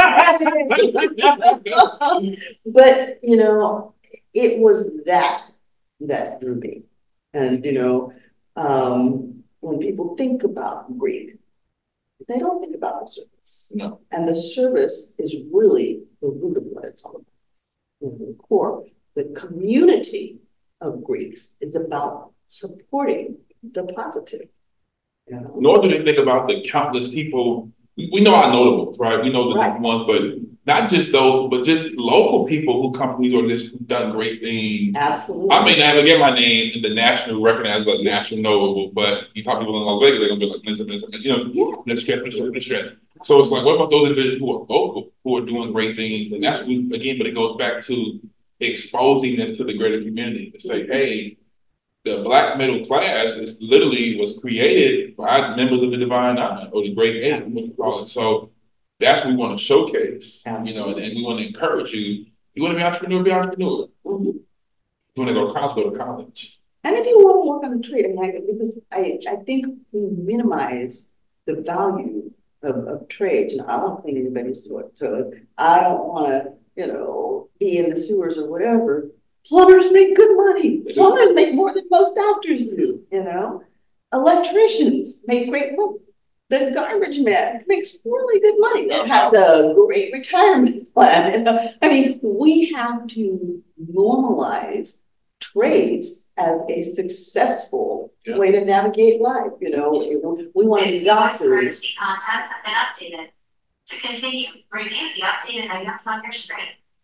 B: But, you know, it was that that drew me. And, you know, um, when people think about Greek, they don't think about the service.
A: No.
B: And the service is really the root of what it's all about. In the core, the community of Greeks is about supporting the positive. You know?
A: Nor do they think about the countless people. We, we know our notables, right? We know the right. ones, but not just those, but just local people who come from these organizations who've done great things.
B: Absolutely.
A: I may never get my name in the national recognized like national notable, but you talk to people in Las Vegas, they're gonna be like, Minister, Minister, you know,
B: Yeah.
A: Minister, Minister, Minister. So it's like, what about those individuals who are local, who are doing great things? And that's when, again, but it goes back to exposing this to the greater community to say, hey, the Black middle class is literally was created by members of the Divine Nine or the Great Eight, what you call it. So that's what we want to showcase, you know, and, and we want to encourage you. You want to be an entrepreneur, be an entrepreneur. Mm-hmm. You want to go to college, go to college.
B: And if you want to work on a trade, I mean, because I, I think we minimize the value of, of trades. You know, I don't clean anybody's toes. I don't want to, you know, be in the sewers or whatever. Plumbers make good money. Plumbers make more than most doctors do, you know. Electricians make great money. The garbage man makes really good money. They have the great retirement plan. You know? I mean, we have to normalize trades as a successful yeah. way to navigate life. You know, we want to be doctors.
C: Contacts have been updated. To continue, review the updated items on your screen.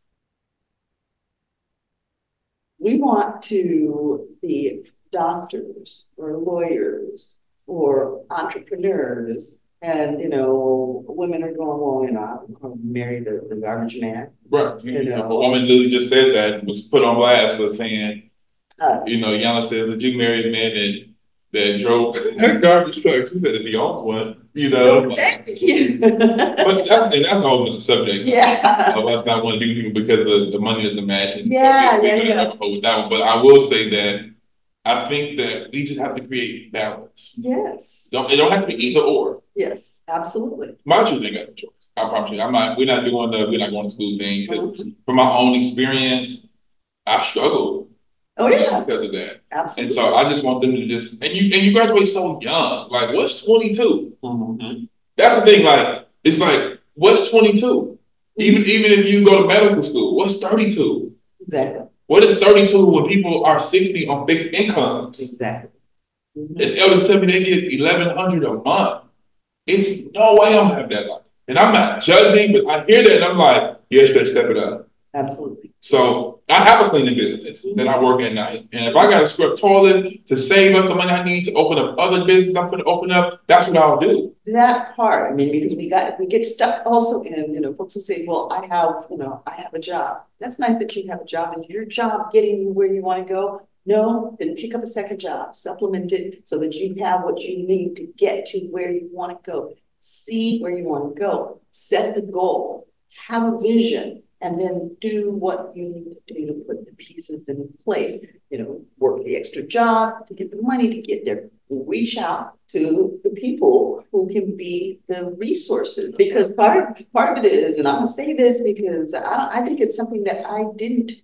B: We want to be doctors or lawyers or entrepreneurs, and you know, women are going, well, you know, I'm going to marry the, the garbage man.
A: Right. You know, a woman literally just said that, was put on blast for saying, uh, you know, Yana said, did you marry a man that that drove garbage trucks? She said, if he owns one, you know.
B: Thank you.
A: But that's, and that's a whole other subject.
B: Yeah.
A: Uh, let's not want to do people because the, the money doesn't match. And
B: yeah,
A: so
B: yeah,
A: we're
B: yeah.
A: have a with that one. But I will say that I think that we just have to create balance.
B: Yes.
A: Don't, it don't have to be either or.
B: Yes, absolutely.
A: My children ain't got no choice. I promise you. I'm not, we're not doing the, we're not going to school thing. Mm-hmm. From my own experience, I struggled.
B: Oh yeah,
A: because of that.
B: Absolutely.
A: And so I just want them to just and you and you graduate so young. Like, what's twenty-two?
B: Mm-hmm.
A: That's the thing. Like, it's like, what's twenty-two? Even even if you go to medical school, what's thirty-two?
B: Exactly.
A: What is thirty-two when people are sixty on fixed incomes?
B: Exactly. Mm-hmm.
A: It's elders tell me they get eleven hundred a month. It's no way I'm gonna have that life. And I'm not judging, but I hear that and I'm like, yes, let's step it up.
B: Absolutely.
A: So I have a cleaning business mm-hmm. that I work at night. And if I got to scrub toilets to save up the money I need to open up other businesses I'm going to open up, that's what I'll do.
B: That part, I mean, because we got, we get stuck also in, you know, folks who say, well, I have, you know, I have a job. That's nice that you have a job. And your job getting you where you want to go? No, then pick up a second job, supplement it so that you have what you need to get to where you want to go. See where you want to go. Set the goal. Have a vision. And then do what you need to do to put the pieces in place. You know, work the extra job to get the money to get there. Reach out to the people who can be the resources. Because part of, part of it is, and I'm going to say this because I, I think it's something that I didn't,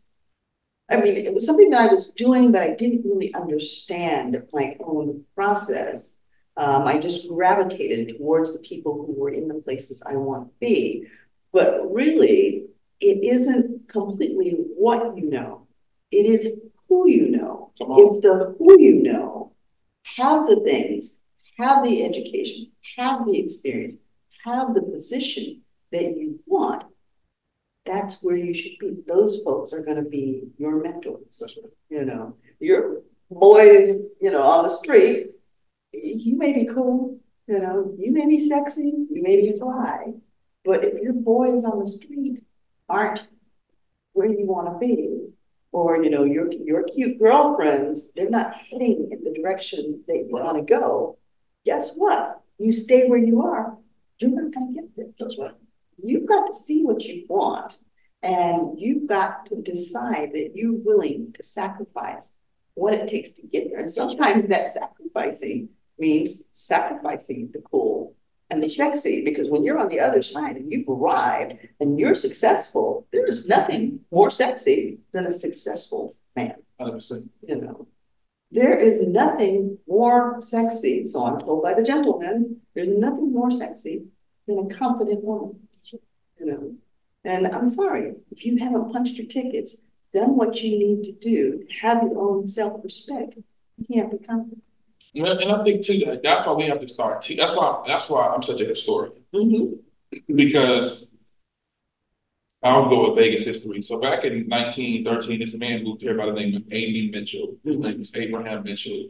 B: I mean, it was something that I was doing, but I didn't really understand my own process. Um, I just gravitated towards the people who were in the places I want to be. But really, it isn't completely what you know. It is who you know. If the who you know have the things, have the education, have the experience, have the position that you want, that's where you should be. Those folks are going to be your mentors. That's right. You know, your boys, you know, on the street, you may be cool, you know, you may be sexy, you may be fly, but if your boys on the street aren't where you want to be, or you know, your your cute girlfriends, they're not heading in the direction that you want to go, guess what? You stay where you are, you're not going to get there. That's right. You've got to see what you want, and you've got to decide that you're willing to sacrifice what it takes to get there. And sometimes that sacrificing means sacrificing the cool and the sexy, because when you're on the other side and you've arrived and you're successful, there is nothing more sexy than a successful man.
A: one hundred percent.
B: You know, there is nothing more sexy, so I'm told by the gentleman, there's nothing more sexy than a confident woman, you know. And I'm sorry, if you haven't punched your tickets, done what you need to do to have your own self-respect, you can't be confident.
A: And I think too that that's why we have to start. That's why that's why I'm such a historian,
B: mm-hmm.
A: because I'll go with Vegas history. So back in nineteen thirteen, this man moved here by the name of A B Mitchell. His name was Abraham Mitchell.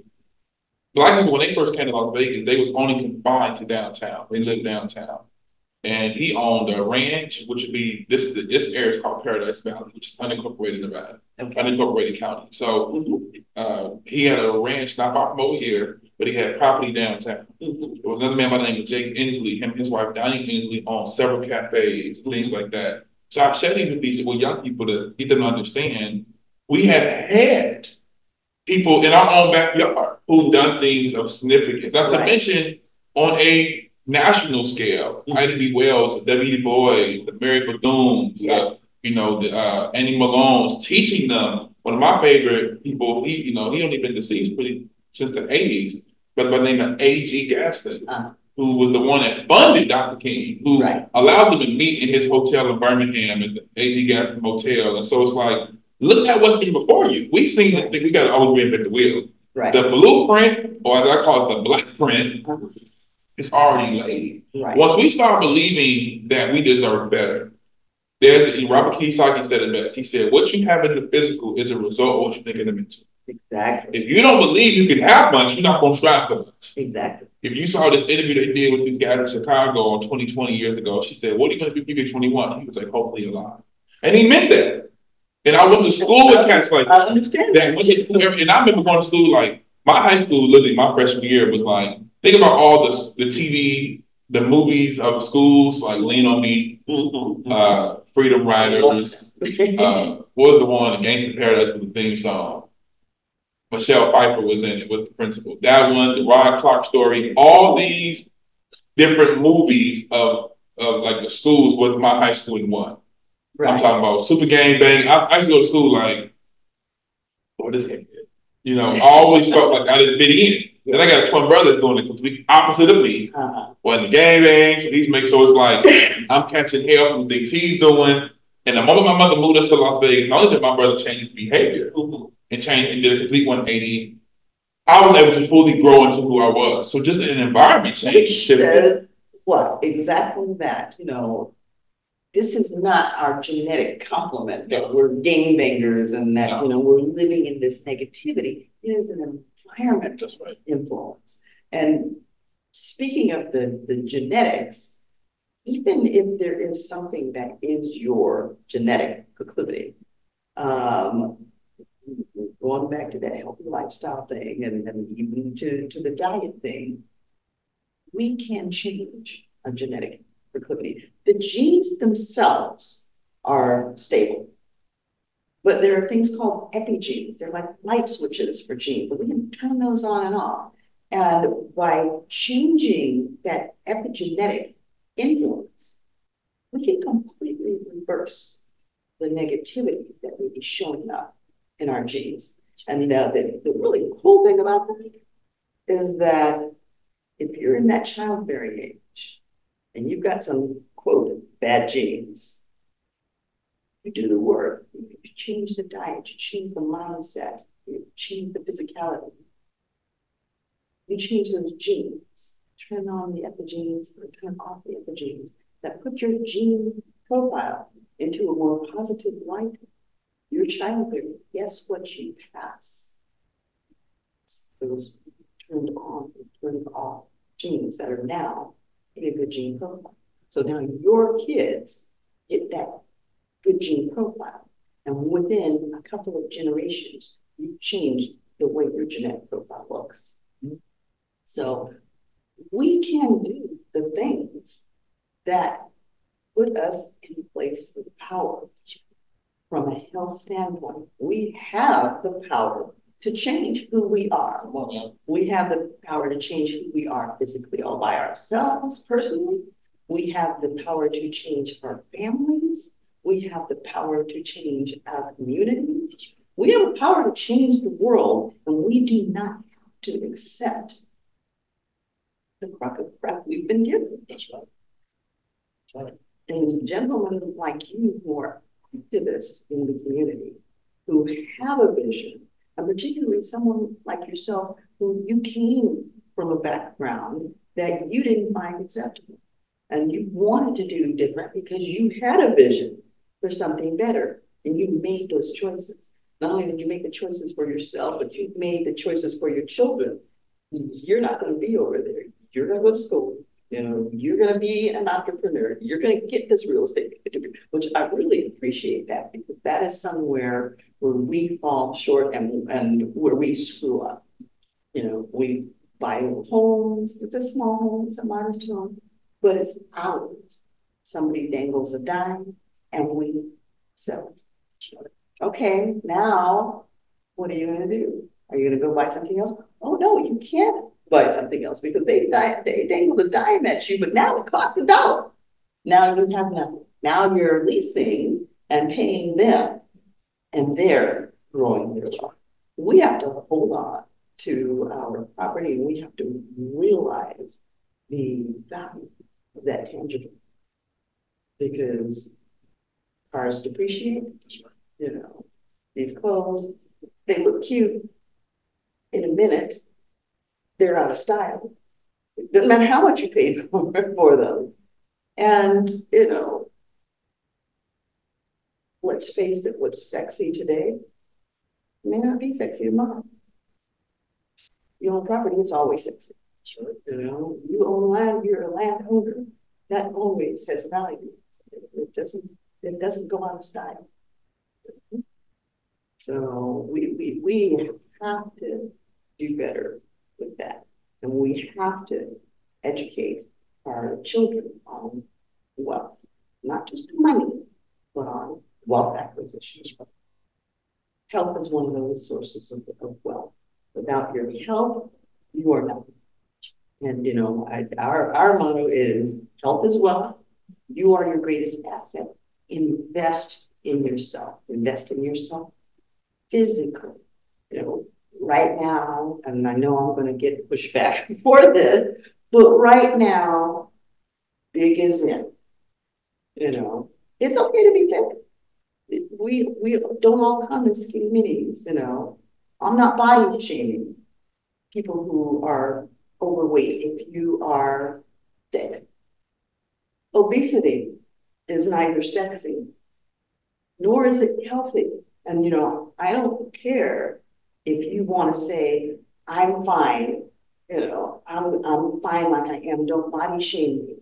A: Black people, when they first came to Las Vegas, they was only confined to downtown. They lived downtown. And he owned a ranch, which would be, this this area is called Paradise Valley, which is unincorporated Nevada,
B: Okay.
A: unincorporated county. So
B: Mhm.
A: uh, he had a ranch not far from over here, but he had property downtown.
B: Mhm.
A: There was another man by the name of Jake Inslee. Him and his wife, Donnie Inslee, owned several cafes, things like that. So I shared these with these with young people to get them to understand we have had people in our own backyard who've done things of significance. Not to
B: Right.
A: mention on a national scale, Ida B. Wells, W. Du Bois, the Mary Bethune,
B: Yes.
A: the, you know, the uh, Annie Malone's, teaching them. One of my favorite people, he, you know, he only been deceased pretty since the eighties, but by the name of A G Gaston,
B: Uh-huh.
A: who was the one that funded Doctor King, who
B: Right.
A: allowed them to meet in his hotel in Birmingham at the A G Gaston Motel. And so it's like, look at what's been before you. We seen that we got to always reinvent the wheel.
B: Right.
A: The blueprint, or as I call it, the black print,
B: Uh-huh.
A: is already laid.
B: Right.
A: Once we start believing that we deserve better, there's Robert Kiyosaki said it best. He said, "What you have in the physical is a result of what you think in the mental."
B: Exactly.
A: If you don't believe you can have much, you're not going to strive for much.
B: Exactly.
A: If you saw this interview they did with these guys in Chicago on twenty, twenty years ago, she said, "What are you going to do if you get twenty-one?" He was like, "Hopefully alive." And he meant that. And I went to school with cats like
B: I understand
A: that. Went to school every- And I remember going to school like my high school, literally my freshman year was like, think about all the, the T V, the movies of schools, like Lean on Me,
B: Mhm.
A: uh, Freedom Riders, uh, what was the one, Gangsta Paradise with the theme song? Michelle Pfeiffer was in it with the principal. That one, the Ron Clark story, all these different movies of, of like the schools was my high school in one. I'm
B: Right.
A: talking about Super Gang Bang. I, I used to go to school like, what is it? You know, I always felt like I didn't fit in. Then I got twin brothers doing the complete opposite of me.
B: Uh-huh.
A: Well, the gang bangs, these make so it's like I'm catching hell from things he's doing. And the moment my mother moved us to Las Vegas, not only did my brother change his behavior and change and did a complete one eighty, I was able to fully grow into who I was. So just an environment change shifted.
B: Says what? Exactly that. You know, this is not our genetic complement that we're gangbangers and that,
A: No.
B: you know, we're living in this negativity. It is an environment
A: That's right.
B: influence. And speaking of the, the genetics, even if there is something that is your genetic proclivity, um, going back to that healthy lifestyle thing and, and even to, to the diet thing, we can change a genetic proclivity. The genes themselves are stable, but there are things called epigenes. They're like light switches for genes, and we can turn those on and off. And by changing that epigenetic influence, we can completely reverse the negativity that may be showing up in our genes. And uh, the, the really cool thing about that is that if you're in that childbearing age and you've got some, quote, bad genes, you do the work, you change the diet, you change the mindset, you change the physicality, you change those genes, turn on the epigenes or turn off the epigenes that put your gene profile into a more positive light. Your childhood, guess what you pass? Those turned on and turned off genes that are now in a good gene profile. So now your kids get that good gene profile. And within a couple of generations, you've changed the way your genetic profile looks. So we can do the things that put us in a place of power. From a health standpoint, we have the power to change who we are. We have the power to change who we are physically all by ourselves, personally. We have the power to change our families. We have the power to change our communities. We have the power to change the world, and we do not have to accept the crock of crap we've been given. That's right. That's right. And gentlemen like you who are activists in the community, who have a vision, and particularly someone like yourself, who you came from a background that you didn't find acceptable. And you wanted to do different because you had a vision for something better. And you made those choices. Not only did you make the choices for yourself, but you made the choices for your children. You're not going to be over there. You're going to go to school. You know, you're going to be an entrepreneur. You're going to get this real estate degree, which I really appreciate that, because that is somewhere where we fall short and, and where we screw up. You know, we buy homes. It's a small home. It's a modest home, but it's ours. Somebody dangles a dime and we sell it. Okay, now what are you going to do? Are you going to go buy something else? Oh, no, you can't buy something else because they they dangle a dime at you, but now it costs a dollar. Now you have nothing. Now you're leasing and paying them, and they're growing their life. We have to hold on to our property, and we have to realize the value of that tangible, because cars depreciate. You know, these clothes, they look cute in a minute, they're out of style. It doesn't matter how much you paid for, for them. And, you know, let's face it, what's sexy today may not be sexy tomorrow. You own property, it's always sexy. Sure. You know, you own land, you're a landowner. That always has value. It doesn't, it doesn't go out of style. So we, we, we have to do better with that. And we have to educate our children on wealth, not just money, but on wealth acquisition. Health is one of those sources of, of wealth. Without your health, you are nothing. And, you know, I, our, our motto is health is wealth. You are your greatest asset. Invest in yourself. Invest in yourself physically. You know, right now, and I know I'm going to get pushback for this, but right now, big is in. You know, it's okay to be fit. We we don't all come in skinny minis. You know, I'm not body shaming people who are overweight if you are thick. Obesity is neither sexy nor is it healthy. And, you know, I don't care if you want to say, I'm fine, you know, I'm, I'm fine like I am, don't body shame me.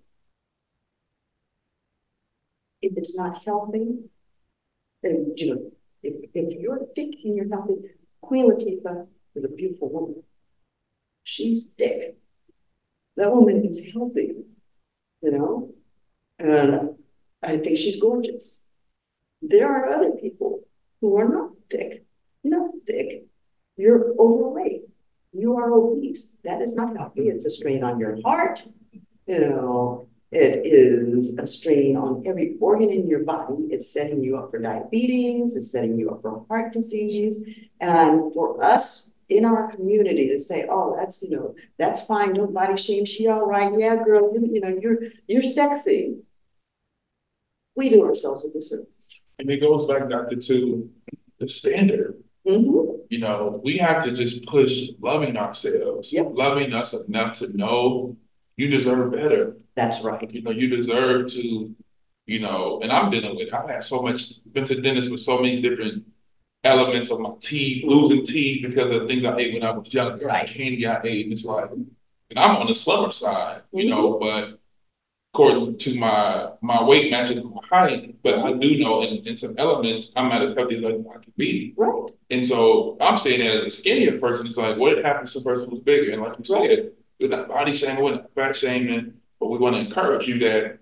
B: If it's not healthy, then, you know, if, if you're thick and you're healthy, Queen Latifah is a beautiful woman. She's thick. That woman is healthy, you know, and I think she's gorgeous. There are other people who are not thick, not thick. You're overweight. You are obese. That is not healthy. It's a strain on your heart. You know, it is a strain on every organ in your body. It's setting you up for diabetes. It's setting you up for heart disease. And for us in our community to say, oh, that's, you know, that's fine. Don't body shame. She all right. Yeah, girl, you, you know, you're, you're sexy. We do ourselves a disservice.
A: And it goes back, Doctor, to the standard.
B: Mm-hmm.
A: You know, we have to just push loving ourselves,
B: yep.
A: loving us enough to know you deserve better.
B: That's right.
A: You know, you deserve to, you know, and I'm dealing with it. I've had so much, been to dentists with so many different elements of my teeth, losing teeth because of things I ate when I was younger,
B: right.
A: candy I ate. And it's like, and I'm on the slimmer side, you mm-hmm. know, but according to my my weight matches my height, but I do know in, in some elements I'm not as healthy as I can be.
B: Right.
A: And so I'm saying that as a skinnier person, it's like, what happens to a person who's bigger? And like you right. said, we're not body shaming, we're not fat shaming, but we want to encourage you that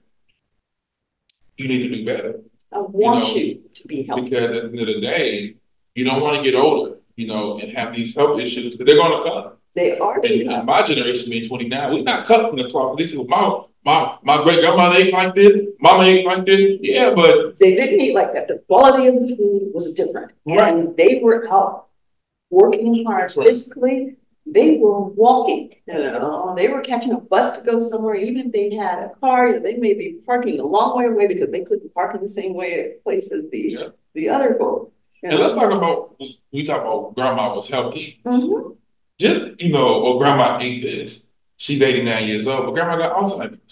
A: you need to do better.
B: I want you, know,
A: you
B: to be healthy.
A: Because at the end of the day, you don't want to get older, you know, and have these health issues, because they're going to come.
B: They are.
A: And, and my generation being twenty-nine, we're not cut from the cloth. This is my My my great grandmother ate like this, mama ate like this. Yeah, but
B: they didn't eat like that. The quality of the food was different.
A: Right.
B: And they were out working hard
A: right.
B: physically. They were walking. You know, they were catching a bus to go somewhere. Even if they had a car, they may be parking a long way away because they couldn't park in the same way place as the yeah. the other folks.
A: And know? Let's talk about, we talk about grandma was healthy.
B: Mm-hmm.
A: Just, you know, or grandma ate this. She's eighty-nine years old, but grandma got Alzheimer's.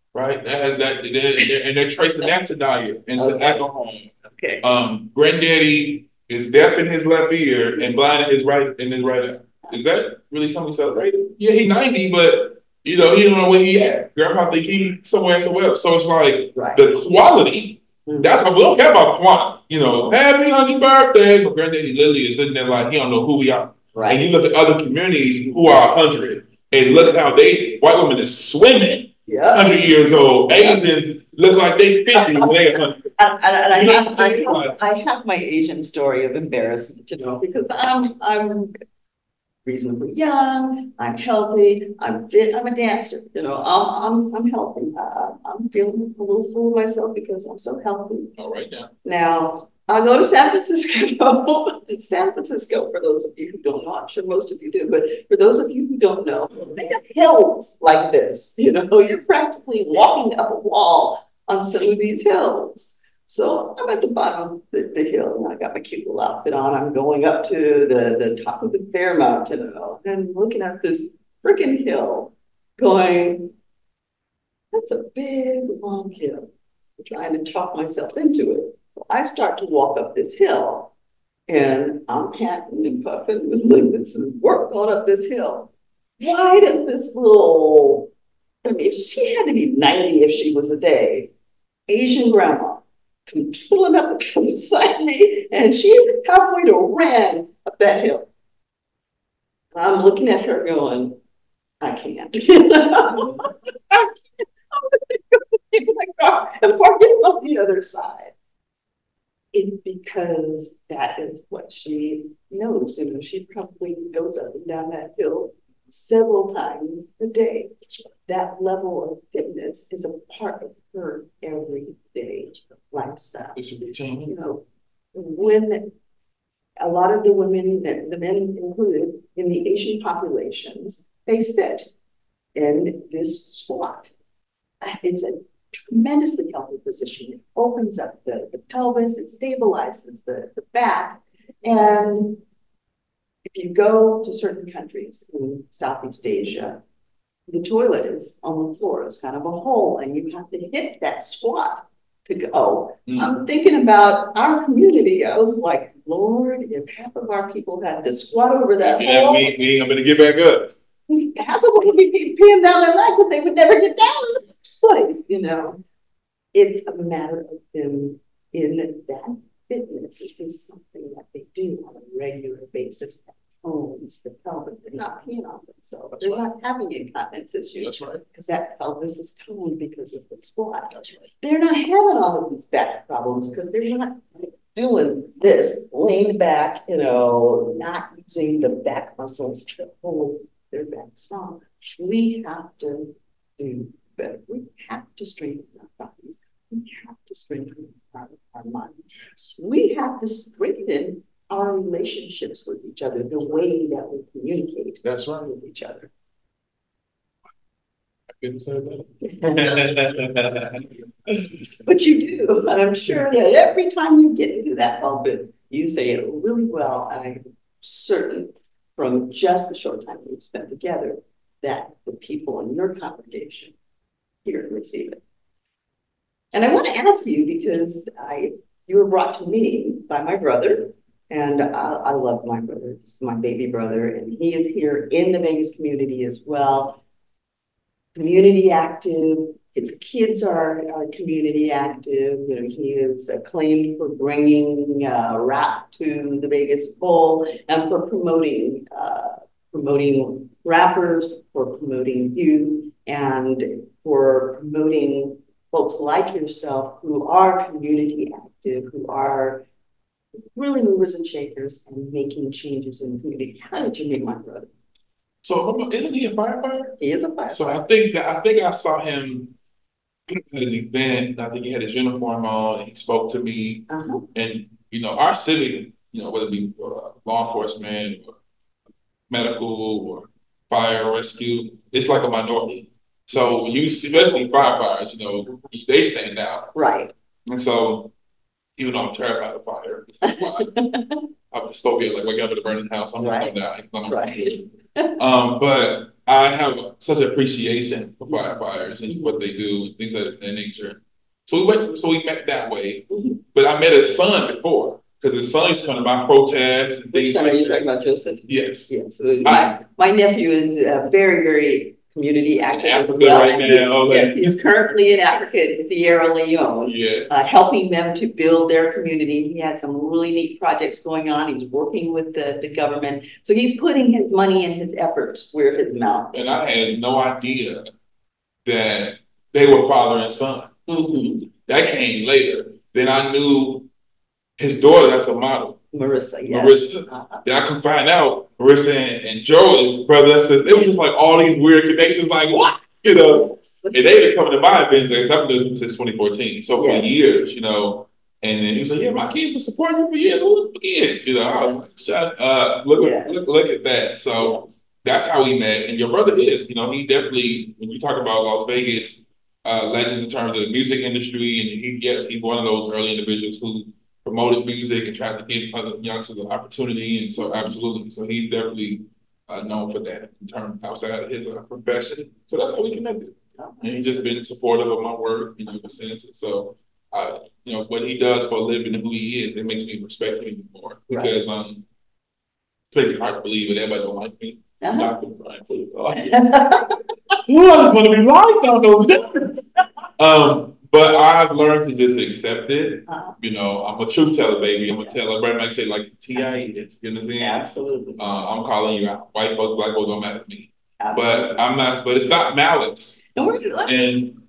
A: right? That has that, and they're, and they're tracing that to diet and to
B: Okay.
A: alcohol.
B: Okay.
A: Um, granddaddy is deaf in his left ear and blind in his right in his right eye. Is that really something celebrated? Yeah, he's ninety, but you know, he don't know where he at. Grandpa think he somewhere somewhere else. So it's like
B: Right.
A: the quality.
B: Mhm.
A: That's what we don't care about quantity. You know, happy hundredth birthday, but granddaddy Lily is sitting there like he don't know who we are.
B: Right.
A: And you look at other communities who are a hundred, and look at how they white women is swimming.
B: Yeah.
A: Hundred years old, Asians look like they fifty when they a hundred.
B: And, and, and I,
A: You know
B: have,
A: what I'm
B: I,
A: saying?
B: have, I have my Asian story of embarrassment, you know, because I'm I'm reasonably young, I'm healthy, I'm fit, I'm a dancer, you know, I'm I'm I'm healthy. Uh, I'm feeling a little full of myself because I'm so healthy.
A: All right now.
B: Now, I go to San Francisco. San Francisco, for those of you who don't know, I'm sure most of you do, but for those of you who don't know, they have hills like this. You know, you're practically walking up a wall on some of these hills. So I'm at the bottom of the, the hill, and I got my cute little outfit on. I'm going up to the, the top of the Fair Mountain, and looking at this freaking hill, going, that's a big, long hill. I'm trying to talk myself into it. I start to walk up this hill, and I'm panting and puffing. It's like, this is work going up this hill. Why does this little, I mean, she had to be ninety if she was a day, Asian grandma come pulling up beside me, and she halfway to ran up that hill. I'm looking at her going, I can't. I can't. I'm gonna go get my car and park it on the other side. It's because that is what she knows. You know, she probably goes up and down that hill several times a day. That level of fitness is a part of her everyday lifestyle.
A: It's a routine.
B: You know, when a lot of the women, the men included, in the Asian populations, they sit in this squat. It's a tremendously healthy position. It opens up the, the pelvis, it stabilizes the, the back. And if you go to certain countries in Southeast Asia, the toilet is on the floor. It's kind of a hole, and you have to hit that squat to go. Mm. I'm thinking about our community. I was like, Lord, if half of our people had to squat over that
A: yeah,
B: hole,
A: we, we ain't gonna get back up.
B: Half of them would be peeing down their leg, but they would never get down in the first place. You know, it's a matter of them in that fitness. It is something that they do on a regular basis. Homes, the pelvis, they're not peeing on themselves. That's they're right. Not having incontinence issues.
A: That's right.
B: Because that pelvis is toned because of the squat. That's right. They're not having all of these back problems because they're not doing this, lean back, you know, not using the back muscles to hold their back strong. We have to do better. We have to strengthen our bodies. We have to strengthen our, our minds. Yes. We have to strengthen our relationships with each other, the way that we communicate.
A: That's right.
B: With each other.
A: I couldn't say that.
B: But you do, and I'm sure that every time you get into that pulpit, you say it really well. And I'm certain from just the short time we've spent together that the people in your congregation hear and receive it. And I want to ask you, because I you were brought to me by my brother. And I, I love my brother. This is my baby brother, and he is here in the Vegas community as well. Community active. His kids are, are community active. You know, he is acclaimed for bringing uh, rap to the Vegas Bowl and for promoting uh, promoting rappers, for promoting youth, and for promoting folks like yourself who are community active, who are really movers and shakers and making changes in the community. How did you meet my brother?
A: So isn't he a firefighter?
B: He is a firefighter.
A: So I think that I think I saw him at an event. I think he had his uniform on, and he spoke to me. Uh-huh. And you know, our civic, you know, whether it be uh, law enforcement or medical or fire rescue, it's like a minority. So when you, especially firefighters, you know, they stand out.
B: Right.
A: And so, even though I'm terrified of fire, I'm just phobia, like waking up in a burning house. I'm
B: right.
A: not gonna die. I'm
B: right.
A: Um, but I have such appreciation for firefighters and what they do and things of that nature. So we went, so we met that way.
B: Mm-hmm.
A: But I met his son before because his son used to come to my protests and
B: Which
A: things
B: son
A: like
B: are you
A: that.
B: talking about, Joseph?
A: Yes.
B: Yes. My, my nephew is uh, very, very community active.
A: In Africa
B: well,
A: right now.
B: He, yes, he's currently in Africa, in Sierra Leone,
A: Yeah.
B: uh, helping them to build their community. He has some really neat projects going on. He's working with the, the government. So he's putting his money and his efforts where his mouth is.
A: And I had no idea that they were father and son.
B: Mm-hmm.
A: That came later. Then I knew his daughter, that's a model.
B: Marissa, yes.
A: Marissa.
B: Uh-huh.
A: Then I can find out Marissa and, and Joe is brother and sister. It was just like all these weird connections, like what? You know, and they've been coming to my events like, I've been since twenty fourteen. So for
B: Yes.
A: years, you know. And then he was like, yeah, my kid was supporting you for years. Who was kids? You know, I was like, shut up. Look,
B: Yeah.
A: look, look at that. So that's how we met. And your brother is, you know, he definitely, when you talk about Las Vegas uh, legends in terms of the music industry, and he, yes, he's one of those early individuals who promoted music and tried to give other youngsters an opportunity. And so, absolutely. So he's definitely uh, known for that in terms outside of his uh, profession. So that's how we connected. And he's just been supportive of my work, you know, ever since. And so, uh, you know, what he does for a living and who he is, it makes me respect him more. Because right. um, it's really hard to believe it. Everybody don't like me. Uh-huh. I'm not going to try and put it off. Well, I just want to be liked on those different. Um, but I've learned to just accept it. Uh-huh. You know, I'm a truth teller, baby. I'm gonna tell everybody might say like T I is. You understand? Absolutely. Uh, I'm calling you out. White folks, black folks don't matter to me. Absolutely. But I'm not. But it's not malice.
B: Don't worry. And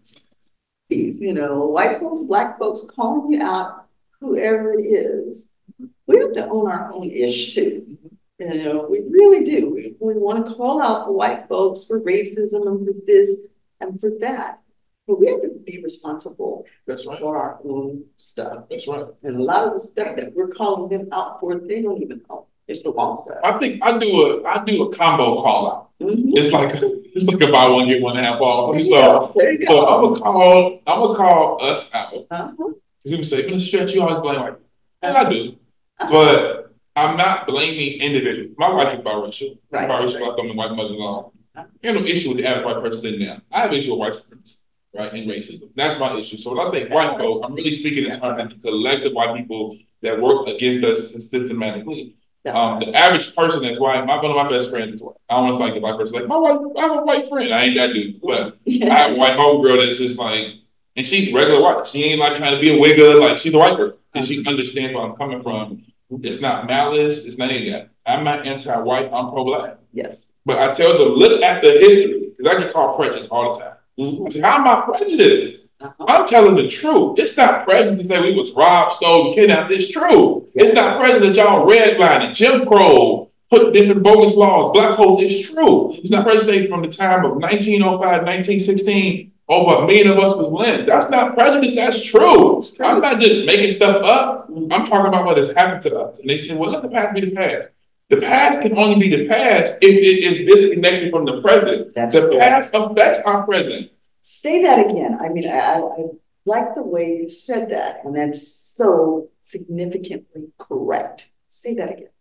B: you know, white folks, black folks calling you out, whoever it is, we have to own our own ish too. You know, we really do. We, we want to call out the white folks for racism and for this and for that. But we have to be responsible.
A: That's right.
B: For our own stuff.
A: That's right.
B: And a lot of the stuff that we're calling them out for, they don't even know. It's the wrong stuff.
A: I think I do a I do a combo call out. Mm-hmm. It's like it's like a buy one get one half off. So, yeah, so I'm gonna call I'm gonna call us out. Uh-huh. People say, "I'm gonna stretch you always blame like," and I do, uh-huh. But I'm not blaming individuals. My wife is biracial. Right. Biracial, like I'm the white mother-in-law. I have no issue with the average white person sitting there. I have an issue with white supremacy, right, and racism. That's my issue. So when I say white folk, I'm really speaking in terms of the collective white people that work against us systematically. Um, the average person that's white, my one of my best friends is white. I don't want to like the white person like my white, I have a white friend. I ain't that dude, but I have a white homegirl that's just like, and she's regular white. She ain't like trying to be a wigger. Like she's a white girl, and she understands where I'm coming from. It's not malice. It's not any of that. I'm not anti-white. I'm pro-black. Yes. But I tell them, look at the history, because I get called prejudice all the time. Mm-hmm. I say, how am I prejudiced? Uh-huh. I'm telling the truth. It's not prejudice to say we was robbed, stolen, kidnapped. It's true. Yeah. It's not prejudice that y'all redlining, Jim Crow, put different bogus laws, black codes. It's true. It's not prejudice to say from the time of nineteen oh five, nineteen sixteen, over a million of us was lynched. That's not prejudice. That's true. true. I'm not just making stuff up. Mm-hmm. I'm talking about what has happened to us. And they say, well, let the past be the past. The past can only be the past if it is disconnected from the present. That's the true. Past affects our present. Say that again. I mean, I, I like the way you said that, and that's so significantly correct. Say that again.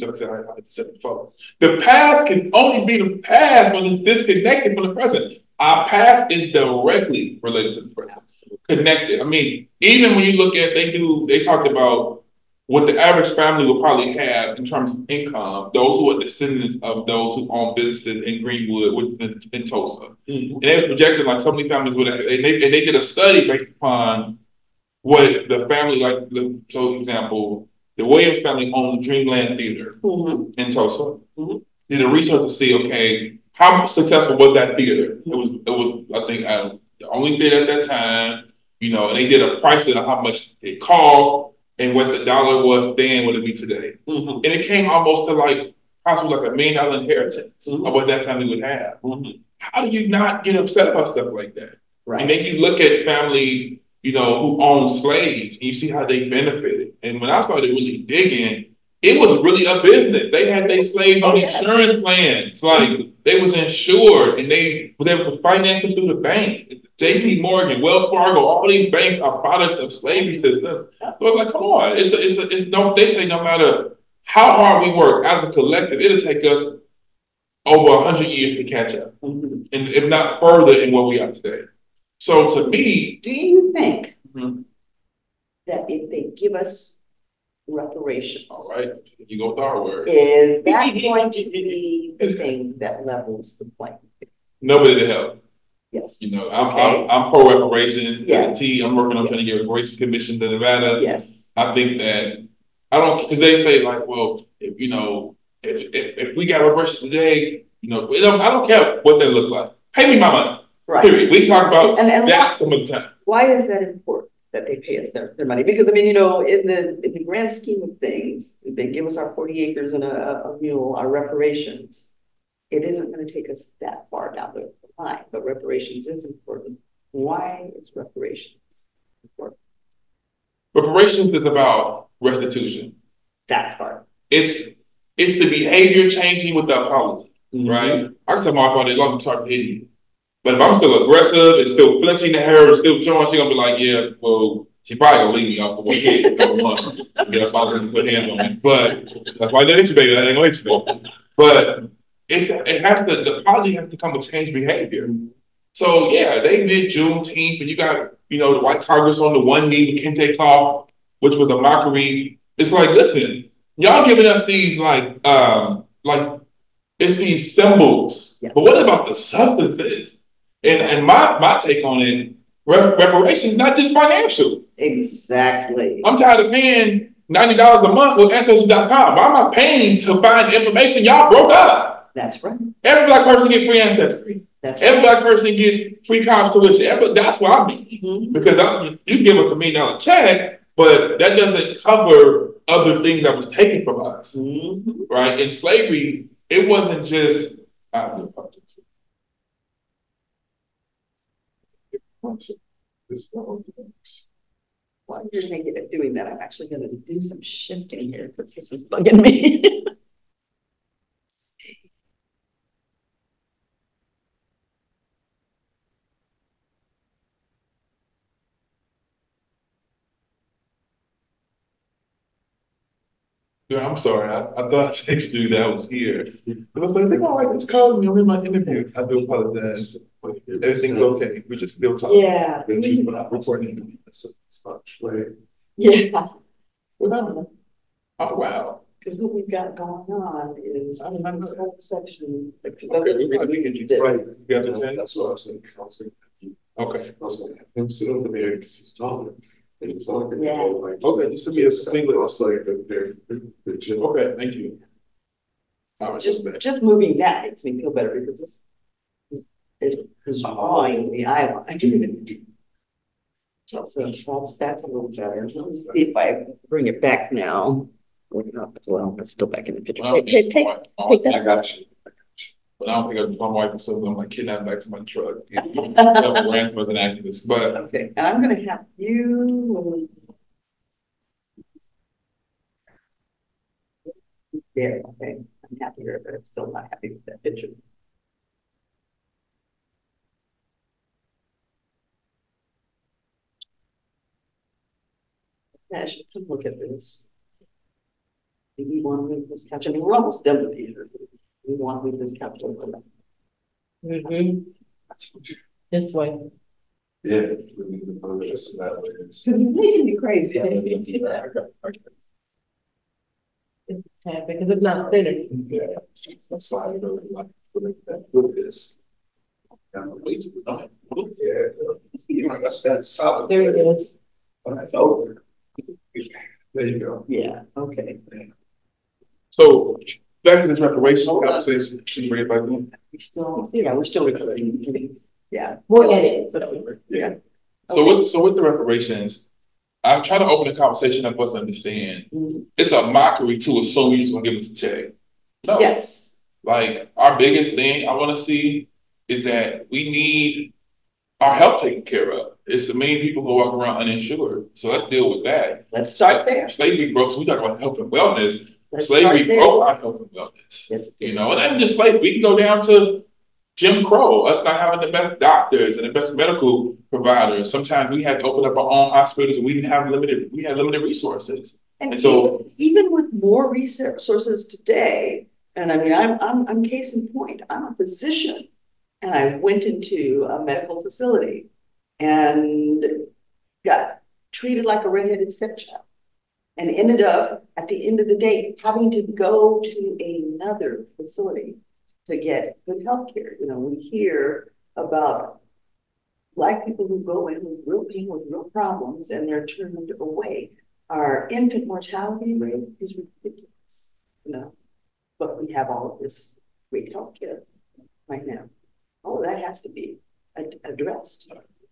A: The past can only be the past when it's disconnected from the present. Our past is directly related to the present. Absolutely. Connected. I mean, even when you look at, they do, they talked about what the average family will probably have in terms of income, those who are descendants of those who own businesses in Greenwood, which in, in Tulsa. Mm-hmm. And they were projected like so many families would have, and they, and they did a study based upon what the family, like, so example, the Williams family owned Dreamland Theater mm-hmm. in Tulsa. Mm-hmm. Did a research to see, okay, how successful was that theater? Mm-hmm. It was, it was, I think, uh, the only theater at that time, you know, and they did a pricing of how much it cost and what the dollar was then, what it be today. Mm-hmm. And it came almost to like, possibly like a million dollar inheritance mm-hmm. of what that family would have. Mm-hmm. How do you not get upset about stuff like that? Right. And then you look at families, you know, who own slaves, and you see how they benefited. And when I started really digging, it was really a business. They had their slaves on insurance plans. Like, they was insured, and they were able to finance them through the bank. J P Morgan, Wells Fargo, all these banks are products of slavery systems. So it's like, come on. It's a, it's a, it's no. They say no matter how hard we work as a collective, it'll take us over a hundred years to catch up,
B: Mhm.
A: and if not further in what we are today. So to me,
B: Do you think
A: Mhm.
B: that if they give us reparations,
A: all right, you go with our word.
B: is that going to be the thing that levels the playing field?
A: Nobody to help.
B: Yes.
A: You know, I'm,
B: Okay.
A: I'm, I'm pro reparations.
B: Yeah.
A: Yeah. T, I'm working on
B: Yes.
A: trying to get a reparations commission to Nevada.
B: Yes.
A: I think that I don't, because they say like, well, if, you know, if, if if we got reparations today, you know, it don't, I don't care what that looks like. Pay me my money.
B: Right.
A: Period. We talk about
B: And, and
A: that
B: why,
A: some of the time.
B: why is that important that they pay us their, their money? Because I mean, you know, in the in the grand scheme of things, if they give us our forty acres and a, a mule, our reparations, it isn't going to take us that far down the line. But reparations is important. Why is reparations important?
A: Reparations is about restitution.
B: That part.
A: It's it's the behavior changing with the apology,
B: Mhm.
A: right? I can tell my father as long as I'm start hitting you. But if I'm still aggressive and still flinching at her and still showing, she's gonna be like, yeah, well, she probably gonna leave me off the one head, number one. Yeah, that's why I'm gonna put hands on me. But that's why I didn't hit you, baby. I ain't gonna hit you, baby. But it, it has to, the apology has to come with change behavior. So yeah, they did Juneteenth, and you got, you know, the white Congress on the one knee with kente cloth, which was a mockery. It's like, listen, y'all giving us these like, um, like it's these symbols,
B: Yeah.
A: but what about the substances? And and my my take on it, rep- reparations not just financial.
B: Exactly.
A: I'm tired of paying ninety dollars a month with ancestry dot com. Why am I paying to find information y'all broke up?
B: That's right.
A: Every black person gets free ancestry.
B: That's
A: Every
B: right.
A: black person gets free college tuition. Every, that's what I mean.
B: Mhm.
A: Because I, you give us a million dollar check, but that doesn't cover other things that was taken from us,
B: Mhm.
A: right? In slavery, it wasn't just. I do apologize.
B: While you're thinking of doing that, I'm actually going to do some shifting here because this is bugging me.
A: Yeah, I'm sorry. I, I thought I texted you that I was here. And I was like, I think I like this calling me. I'm in my interview. I do apologize. Everything's okay. We're just still talking.
B: Yeah.
A: Recording.
B: Yeah.
A: Oh, wow.
B: Because what we've got going on is
A: I did not know
B: this
A: that.
B: whole section. Because
A: Okay, we can, we can
B: did.
A: explain. You got the
D: That's what I was thinking. I was thinking.
A: Okay.
D: I was like, him sit over there because he's taller. And it's like,
B: Yeah.
D: like,
A: Okay, just to be a single.
D: It's like a very, very chill.
A: Okay, thank you. I was
B: Just,
A: just back.
B: just moving that makes me feel better because this it is drawing the eye line. So that's, that's a little better. Let's see if I bring it back now. Or not. Well, it's still back in the picture.
A: Well,
B: Hey, hey, take, take
A: I
B: that.
A: got you. But I don't think I'm, my wife is so I'm like kidnapped back to my truck. Ransom as an activist, but
B: Okay, and I'm gonna have you. There, okay, I'm happy here, but I'm still not happy with that picture. Yeah, I should come look at this. Do we want to move this couch? I mean, we're almost done with these. We want to move this couch over.
E: Mm-hmm. This way.
D: Yeah. Just that way. It's-
B: Because you're making me crazy.
E: It's tab because it's not thinner.
D: Yeah. That's why I really like putting that with this. I'm way too long. Yeah. You know, that's that solid.
E: There it is.
D: When I felt it. There you go.
B: Yeah, okay.
A: so back to this reparational conversation. Should you bring it back in?
B: We still, yeah, we're still recording. Yeah.
E: We'll edit.
B: Yeah.
A: So with so with the reparations, I'm trying to open the conversation up for us to understand.
B: Mhm.
A: It's a mockery to assume you're just gonna give us a check. No.
B: Yes.
A: Like our biggest thing I want to see is that we need our health taken care of. It's the million people who walk around uninsured. So let's deal with that.
B: Let's start there.
A: Slavery broke, so we talk about health and wellness.
B: Let's
A: Slavery
B: start there.
A: broke our health and wellness.
B: Yes.
A: You know, and not just slavery. We can go down to Jim Crow, us not having the best doctors and the best medical providers. Sometimes we had to open up our own hospitals and we didn't have limited, we had limited resources.
B: And
A: And so-
B: even, even with more resources today, And I mean, I'm, I'm, I'm case in point. I'm a physician and I went into a medical facility and got treated like a redheaded stepchild and ended up at the end of the day having to go to another facility to get good health care. You know, we hear about Black people who go in with real pain, with real problems, and they're turned away. Our infant mortality rate is ridiculous, you know, but we have all of this great health care right now. All of that has to be ad- addressed.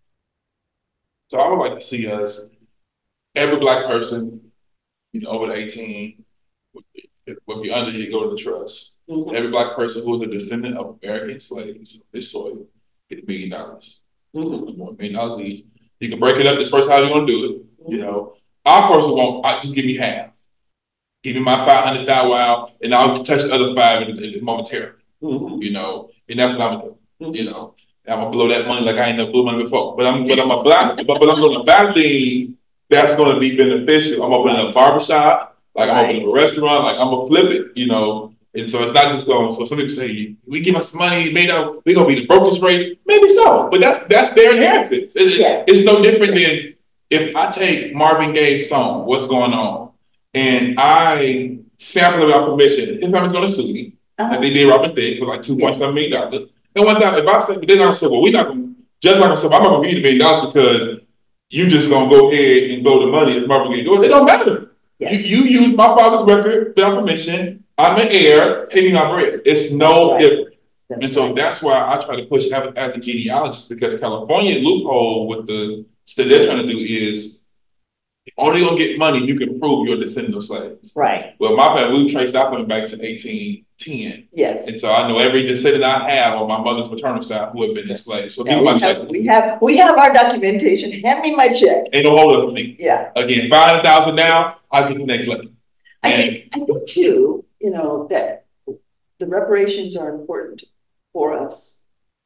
A: So I would like to see us, every Black person, you know, over eighteen, would be, would be under the go to the trust.
B: Mhm.
A: Every Black person who is a descendant of American slaves of this soil get a million dollars.
B: Mhm.
A: One million dollars each. You can break it up. This first how you gonna do it. You know, our person won't. I just give me half. Give me my five hundred thousand wow, and I'll touch the other five in, in momentarily.
B: Mhm.
A: You know, and that's what I'm gonna do.
B: Mhm.
A: You know, I'm gonna blow that money like I ain't never blew money before. But I'm, but I'm a black, but, but I'm gonna buy things that's gonna be beneficial. I'm opening a barbershop, like I'm opening a restaurant, like I'm gonna flip it. You know. And so it's not just going. So some people say we give us money, made out. We gonna be the brokest rate. Maybe so, but that's that's their inheritance. It,
B: Yeah.
A: It's no different than if I take Marvin Gaye's song, "What's Going On," and I sample it without permission. His family's gonna sue me,
B: Uh-huh.
A: like they did Robin Thicke for like two point seven million dollars. And one time, if I say, they're not gonna say, well, we're not gonna just like I said, I'm not gonna give you the million dollars because you just gonna go ahead and blow the money as Marvin Gaye doing. It don't matter.
B: Yes.
A: You you use my father's record without permission. I'm an heir, pay me my bread. It's no
B: Right.
A: different.
B: That's
A: And so
B: right.
A: that's why I try to push as, as a genealogist, because California loophole with the stuff they're trying to do is only gonna get money if you can prove you're a descendant of slaves.
B: Right.
A: Well, my family, we traced our family back to eighteen ten.
B: Yes.
A: And so I know every descendant I have on my mother's maternal side who have been enslaved. So
B: Yeah,
A: give me my
B: we,
A: check.
B: have, we have we have our documentation. Hand me my check.
A: Ain't no hold up for me.
B: Yeah.
A: Again, five hundred thousand now, I'll get the next letter.
B: I
A: And-
B: think I think too, you know, that the reparations are important for us.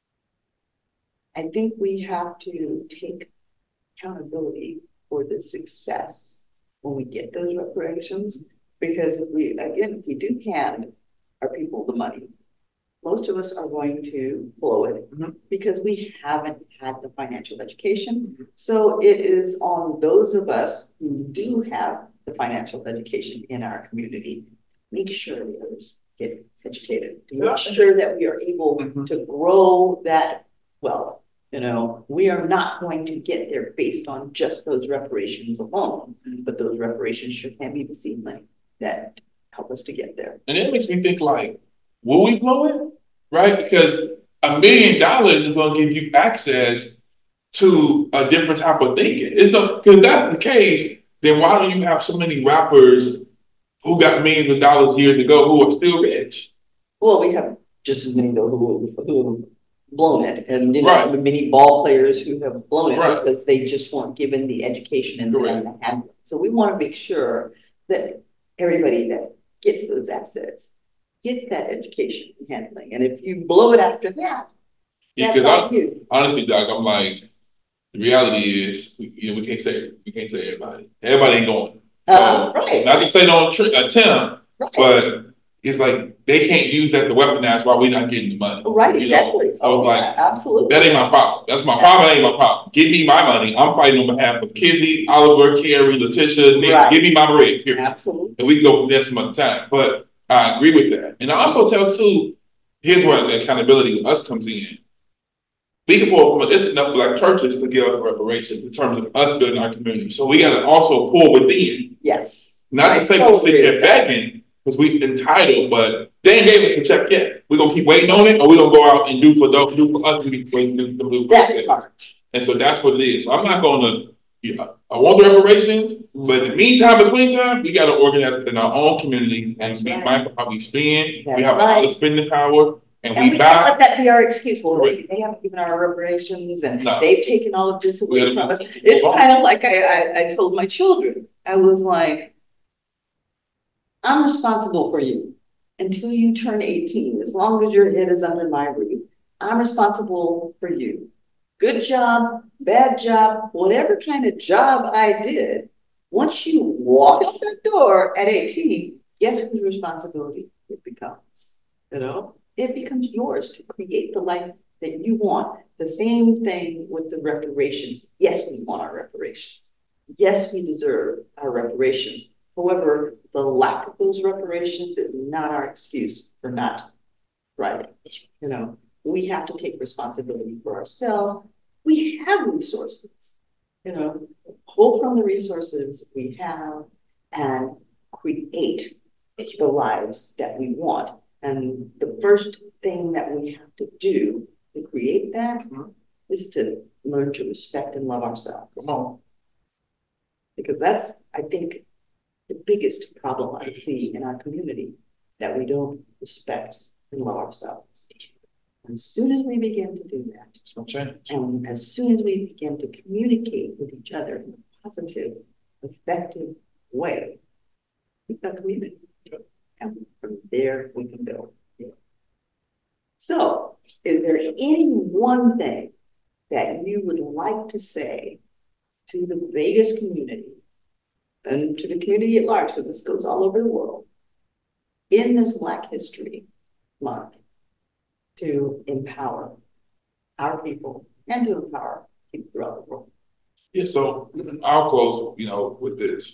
B: I think we have to take accountability for the success when we get those reparations, because if we, again, if we do hand our people the money, most of us are going to blow it
A: Mhm.
B: because we haven't had the financial education. So it is on those of us who do have the financial education in our community, make sure the others get educated, to make sure that we are able
A: Mhm.
B: to grow that wealth. You know, we are not going to get there based on just those reparations alone, but those reparations sure can be the seed money that help us to get there.
A: And it makes me think like, will we blow it? Right? Because a million dollars is gonna give you access to a different type of thinking. It's not, because if that's the case, then why do you have so many rappers who got millions of dollars years ago who are still rich?
B: Well, we have just as many though who, who have blown it, and you know,
A: Right.
B: many ball players who have blown it
A: Right.
B: because they just weren't given the education and
A: Correct.
B: and the handling. So we want to make sure that everybody that gets those assets gets that education and handling. And if you blow it after that,
A: Yeah,
B: that's
A: because
B: on you.
A: honestly, Doc, I'm like, the reality is, we, you know, we can't say we can't say everybody. Everybody ain't going. So
B: Uh, right.
A: not to say don't tr- attempt,
B: Right.
A: but it's like they can't use that to weaponize why we're not getting the money.
B: Right,
A: You know?
B: exactly.
A: So it's
B: Oh,
A: like,
B: yeah, absolutely.
A: that ain't my problem. That's my problem. That ain't my problem. Give me my money. I'm fighting on behalf of Kizzy, Oliver, Carrie, Letitia, Nick.
B: Right.
A: Give me my bread. Period.
B: Absolutely.
A: And we can go from there some other time. But I agree with that. And I also tell too, here's where the accountability with us comes in. We can pull from there's enough Black churches to give us reparations in terms of us building our community. So we got to also pull within.
B: Yes.
A: Not
B: I
A: to say
B: so
A: we're sitting
B: agree
A: here
B: with that.
A: begging because we entitled, but they ain't gave us the check yet. We're gonna keep waiting on it, or we're gonna go out and do for those, do for us, we wait do for do for
B: That
A: us.
B: part.
A: And so that's what it is. So I'm not gonna, yeah, I want the reparations, but in the meantime, between time, we gotta organize within our own community and
B: That's
A: be
B: right.
A: mindful of how we spend.
B: That's
A: We have
B: right.
A: all the spending power, and,
B: And we
A: we
B: can't
A: buy.
B: let that be our excuse. Well, they, they haven't given our reparations and
A: No.
B: they've taken all of this
A: We
B: away
A: gotta
B: from
A: be-
B: us. It's
A: move on.
B: kind of like I, I, I told my children, I was like, I'm responsible for you until you turn eighteen. As long as your head is under my roof, I'm responsible for you. Good job, bad job, whatever kind of job I did, once you walk out that door at eighteen, guess whose responsibility it becomes, you know, it becomes yours to create the life that you want. The same thing with the reparations. Yes, we want our reparations. Yes, we deserve our reparations. However, the lack of those reparations is not our excuse for not thriving. You know, we have to take responsibility for ourselves. We have resources, you know, pull from the resources we have and create the lives that we want. And the first thing that we have to do to create that is to learn to respect and love ourselves.
A: Come on.
B: Because that's, I think, the biggest problem I see in our community, that we don't respect and love ourselves. And as soon as we begin to do that,
A: It's gonna change.
B: and as soon as we begin to communicate with each other in a positive, effective way, we've got community. And from there, we can build. So, is there any one thing that you would like to say to the Vegas community and to the community at large, because this goes all over the world, in this Black History Month, to empower our people and to empower people throughout the world?
A: Yeah, so I'll close, you know, with this.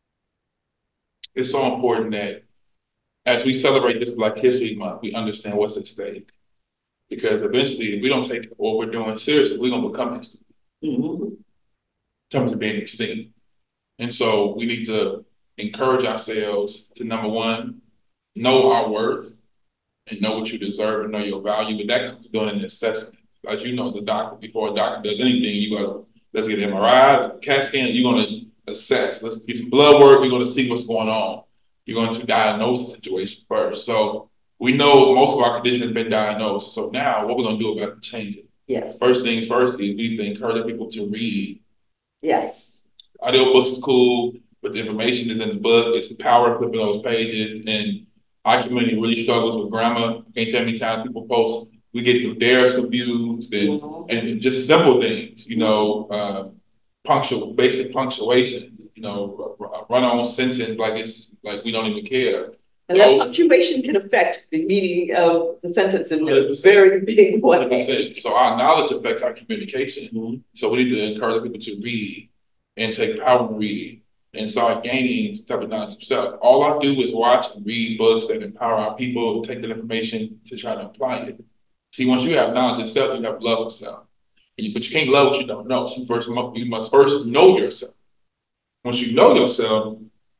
A: It's so important that as we celebrate this Black History Month, we understand what's at stake. Because eventually, if we don't take what we're doing seriously, we're gonna become extinct
B: Mm-hmm.
A: in terms of being extinct. And so we need to encourage ourselves to, number one, know our worth and know what you deserve and know your value. But that comes to doing an assessment. As you know, as a doctor, before a doctor does anything, you gotta, let's get M R I, CAT scan, you're gonna assess. Let's get some blood work, we're gonna see what's going on. You're going to diagnose the situation first. So we know most of our condition has been diagnosed. So now what we're gonna do about it to change it?
B: Yes.
A: First things first is we need to encourage people to read.
B: Yes.
A: Audio books is cool, but the information is in the book. It's the power of flipping those pages. And our community really struggles with grammar. Can't tell me times people post, we get the dares confused and,
B: Mhm.
A: and just simple things, you know, uh, punctual, basic punctuations, you know, run on sentence like it's like we don't even care.
B: And that
A: So-
B: punctuation can affect the meaning of the sentence in a
A: one hundred percent.
B: very big
A: one hundred
B: way.
A: percent. So our knowledge affects our communication.
B: Mhm.
A: So we need to encourage people to read and take power in reading and start gaining some type of knowledge of self. All I do is watch and read books that empower our people, take that information to try to apply it. See, once you have knowledge of self, you have love of self. And you- But you can't love what you don't know. So you first mu- you must first know yourself. Once you know yourself,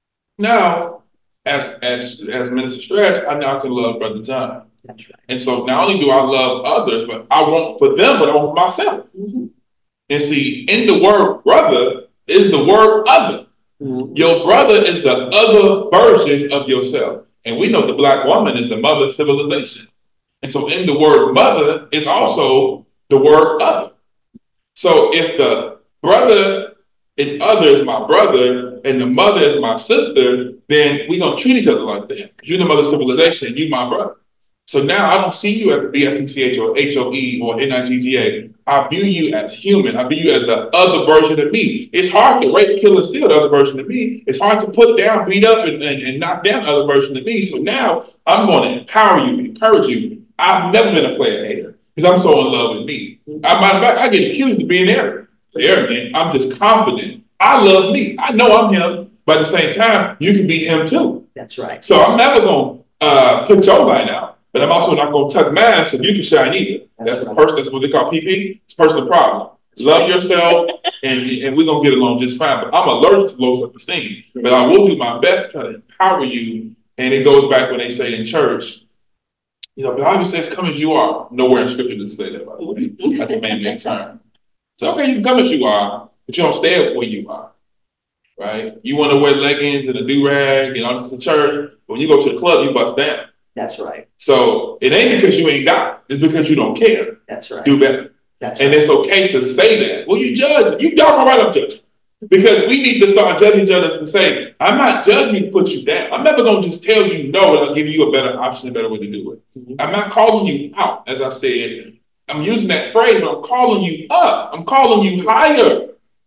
A: now as as as Minister Stretch, I now can love Brother John.
B: That's right.
A: And so not only do I love others, but I want for them, but I want for myself.
B: Mhm.
A: And see, in the word brother is the word other.
B: Mhm.
A: Your brother is the other version of yourself. And we know the Black woman is the mother of civilization. And so in the word mother is also the word other. So if the brother and other is my brother and the mother is my sister, then we're going to treat each other like that. Because you're the mother of civilization and you my brother. So now I don't see you as B F T C H or H O E or N I G G A. I view you as human. I view you as the other version of me. It's hard to rape, kill, and steal the other version of me. It's hard to put down, beat up, and, and, and knock down the other version of me. So now I'm going to empower you, encourage you. I've never been a player hater because I'm so in love with me. I, matter of fact, I get accused of being arrogant. Arrogant. I'm just confident. I love me. I know I'm him, but at the same time, you can be him too.
B: That's right.
A: So I'm never going to uh, put your light out, but I'm also not going to tuck mine so you can shine either. That's a person. That's what they call P P. It's personal problem. Love yourself, and, and we're going to get along just fine. But I'm allergic to low self-esteem. But I will do my best to try to empower you. And it goes back when they say in church, you know, the Bible says, come as you are. Nowhere in scripture does it say that, by the way. That's a man-made term. So, okay, you can come as you are, but you don't stay where you are, right? You want to wear leggings and a do-rag and all this to church, but when you go to the club, you bust down.
B: That's right.
A: So it ain't because you ain't got it. It's because you don't care.
B: That's right.
A: Do better.
B: That's
A: And
B: right.
A: it's okay to say that. Well, you judge. You darn right I'm judging. Because we need to start judging each other to say, I'm not judging you to put you down. I'm never going to just tell you no and I'll give you a better option, a better way to do it.
B: Mhm.
A: I'm not calling you out, as I said. I'm using that phrase, but I'm calling you up. I'm calling you higher.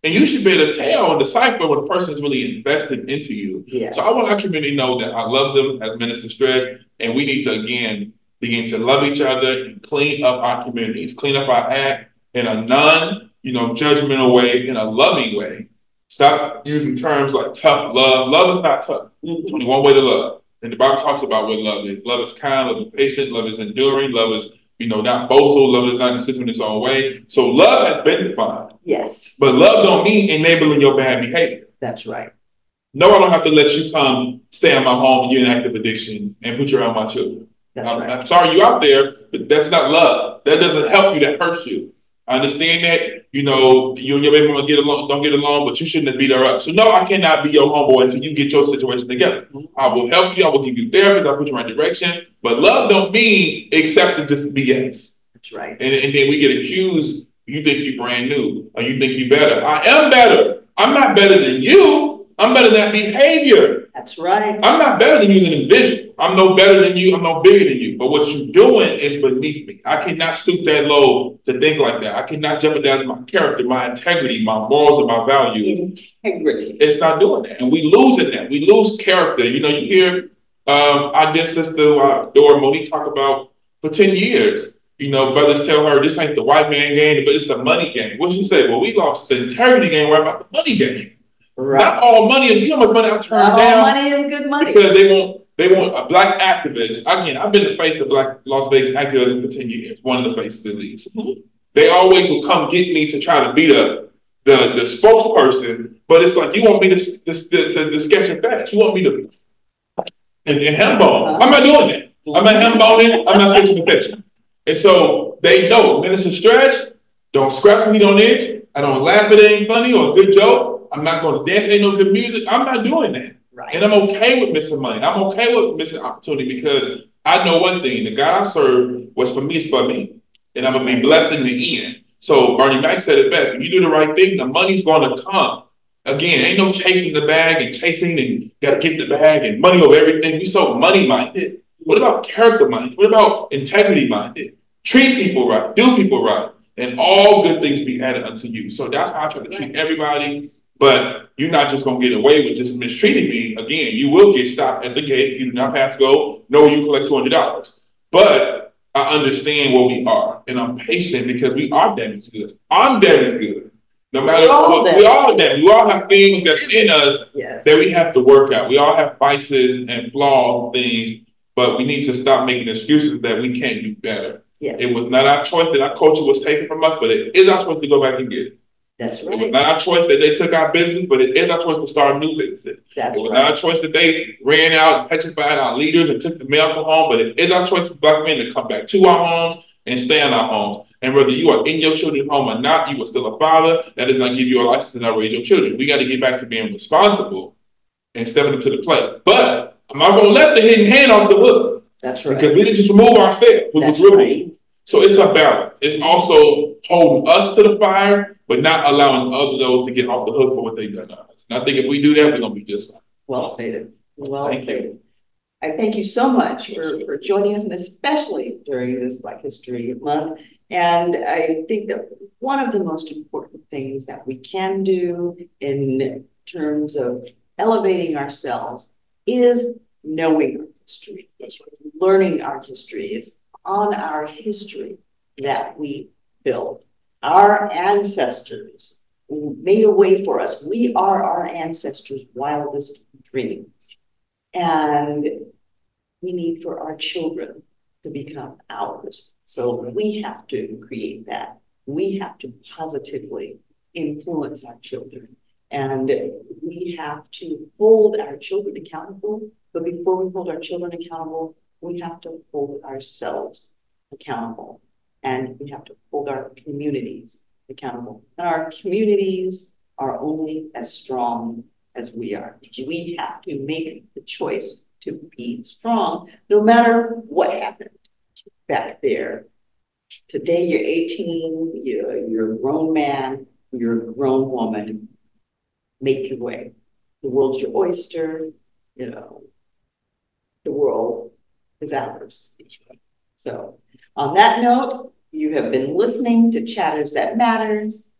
A: And you should be able to tell and decipher when a person is really invested into you.
B: Yes.
A: So I want our community to know that I love them as Minister Stretch, and we need to, again, begin to love each other and clean up our communities, clean up our act in a non, you know, judgmental way, in a loving way. Stop using terms like tough love. Love is not tough. There's only one way to love. And the Bible talks about what love is. Love is kind, love is patient, love is enduring, love is, you know, not boastful, love is not consistent in its own way. So love has been defined.
B: Yes.
A: But love don't mean enabling your bad behavior.
B: That's right.
A: No, I don't have to let you come stay in my home and you're in active addiction and put you around my children.
B: That's
A: I'm,
B: right.
A: I'm sorry you out there, but that's not love. That doesn't help you, that hurts you. I understand that, you know, you and your baby mama get along, don't get along, but you shouldn't have beat her up. So no, I cannot be your homeboy until you get your situation together. I will help you, I will give you therapy, I'll put you in the right direction. But love don't mean accepting just B S.
B: That's right.
A: And, and then we get accused, you think you're brand new, or you think you're better. I am better. I'm not better than you. I'm better than that behavior.
B: That's right.
A: I'm not better than you as an individual. I'm no better than you. I'm no bigger than you. But what you're doing is beneath me. I cannot stoop that low to think like that. I cannot jeopardize my character, my integrity, my morals, and my values.
B: Integrity.
A: It's not doing that. And we lose in that. We lose character. You know, you hear um, our dear sister, uh, Dora Monique, talk about for ten years. You know, brothers tell her this ain't the white man game, but it's the money game. What she say? Well, we lost the integrity game. We're about the money game.
B: Right.
A: Not all money is, you know how much money I turned
B: Not
A: down?
B: all money is good money.
A: Because they want they want a black activist. Again, I've been the face of black Las Vegas activism for ten years, one of the faces at least. Mm-hmm. They always will come get me to try to be the the, the spokesperson, but it's like you want me to the, the, the, the sketch and fast. You want me to and, and hem bone. I'm not doing that. I'm not hem boning, I'm not sketching and fetching. And so they know, Minister Stretch, don't scratch me on it. I don't laugh at it ain't funny or a good joke. I'm not going to dance, ain't no good music. I'm not doing that.
B: Right.
A: And I'm okay with missing money. I'm okay with missing opportunity because I know one thing. The God I serve, what's for me is for me. And I'm going to be blessed in the end. So Bernie Mac said it best. When you do the right thing, the money's going to come. Again, ain't no chasing the bag and chasing and got to get the bag and money over everything. We so money-minded. What about character-minded? What about integrity-minded? Treat people right. Do people right. And all good things be added unto you. So that's how I try to treat everybody. But you're not just going to get away with just mistreating me. Again, you will get stopped at the gate. You do not have to go. No, you collect two hundred dollars. But I understand where we are. And I'm patient because we are damaged goods. I'm damaged good. No matter
B: all
A: what, we all damaged. We all have things that's in us
B: yes.
A: that we have to work out. We all have vices and flaws, things. But we need to stop making excuses that we can't do better.
B: Yes.
A: It was not our choice that our culture was taken from us, but it is our choice to go back and get it.
B: That's right.
A: It was not our choice that they took our business, but it is our choice to start new businesses.
B: That's
A: it was
B: right.
A: not our choice that they ran out and petrified our leaders and took the mail from home, but it is our choice for black men to come back to our homes and stay in our homes. And whether you are in your children's home or not, you are still a father. That does not give you a license to not raise your children. We got to get back to being responsible and stepping up to the plate. But I'm not going to let the hidden hand off the hook.
B: That's right.
A: Because we didn't just remove ourselves. We
B: That's
A: was removed.
B: right.
A: So it's a balance. It's also holding us to the fire, but not allowing other those to get off the hook for what they've done to us. And I think if we do that, we're going to be just fine.
B: Well stated. Well
A: Thank
B: stated.
A: you.
B: I thank you so much for, for joining us, and especially during this Black History Month. And I think that one of the most important things that we can do in terms of elevating ourselves is knowing our history. Learning our history. It's on our history that we build. Our ancestors made a way for us. We are our ancestors' wildest dreams. And we need for our children to become ours. So we have to create that. We have to positively influence our children. And we have to hold our children accountable. But before we hold our children accountable, we have to hold ourselves accountable. And we have to hold our communities accountable. And our communities are only as strong as we are. We have to make the choice to be strong, no matter what happened back there. Today you're eighteen, you're, you're a grown man, you're a grown woman. Make your way. The world's your oyster, you know, the world is ours. So on that note, you have been listening to Chatters That Matters.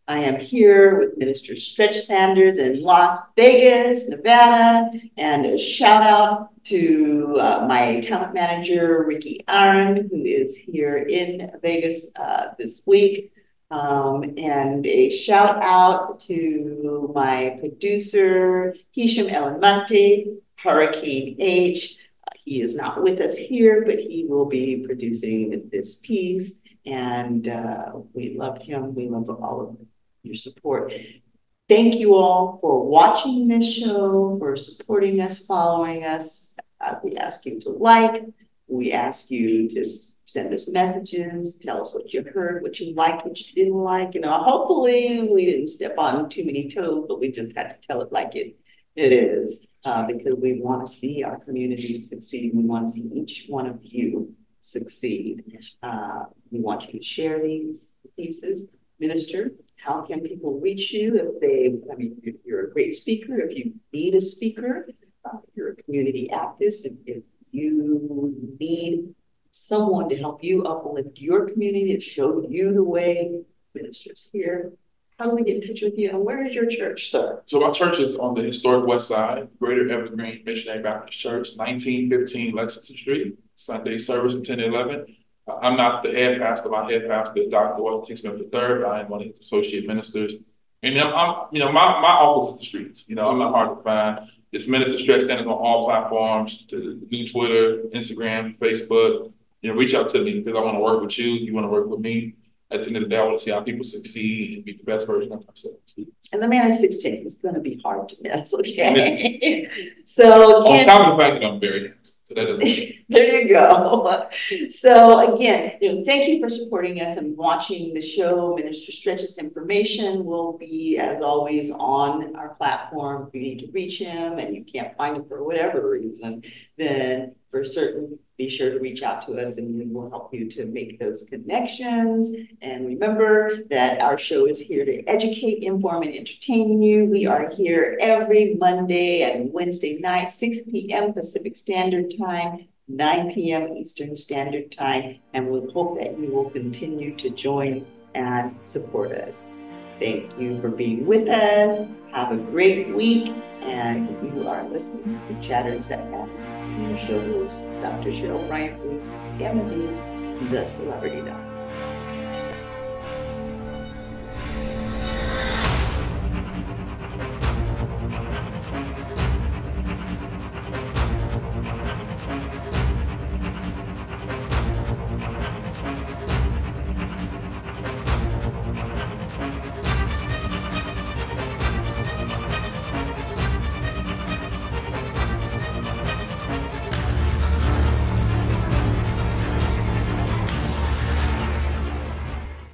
B: I am here with Minister Stretch Sanders in Las Vegas, Nevada, and a shout out to uh, my talent manager, Ricky Aaron, who is here in Vegas uh, this week. Um, and a shout out to my producer, Hisham Elamante, Hurricane H. Uh, he is not with us here, but he will be producing this piece. And uh, we love him. We love all of your support. Thank you all for watching this show, for supporting us, following us. Uh, we ask you to like. We ask you to send us messages, tell us what you heard, what you liked, what you didn't like. You know, hopefully we didn't step on too many toes, but we just had to tell it like it, it is, uh, because we want to see our community succeed. We want to see each one of you succeed. Uh, we want you to share these pieces. Minister, how can people reach you if they, I mean, if you're a great speaker, if you need a speaker, uh, if you're a community activist, if, if you need someone to help you uplift your community, to show you the way, ministers here. How do we get in touch with you? And where is your church, sir?
A: So my church is on the historic west side, Greater Evergreen Missionary Baptist Church, nineteen fifteen Lexington Street, Sunday service from ten to eleven. Uh, I'm not the head pastor. My head pastor is Doctor Walter Smith the third. I am one of his associate ministers. And I'm, I'm you know, my, my office is the streets. You know, I'm not hard to find. It's Minister Stretch Sanders on all platforms, to do Twitter, Instagram, Facebook. You know, reach out to me because I want to work with you. You want to work with me. At the end of the day, I want to see how people succeed and be the best version of themselves.
B: And the man is sixteen. It's going to be hard to miss, okay? So
A: on
B: again,
A: top of the fact that I'm very handsome. So that doesn't
B: there you go. So again, you know, thank you for supporting us and watching the show. Minister Stretch's information will be, as always, on our platform. If you need to reach him and you can't find him for whatever reason, then for certain, be sure to reach out to us and we will help you to make those connections. And remember that our show is here to educate, inform, and entertain you. We are here every Monday and Wednesday night, six p m Pacific Standard Time, nine p m Eastern Standard Time. And we hope that you will continue to join and support us. Thank you for being with us. Have a great week. And you are listening to Chatters That Matter. Your show host, Doctor Cheryl Bryant Bruce, M D, the Celebrity Doc.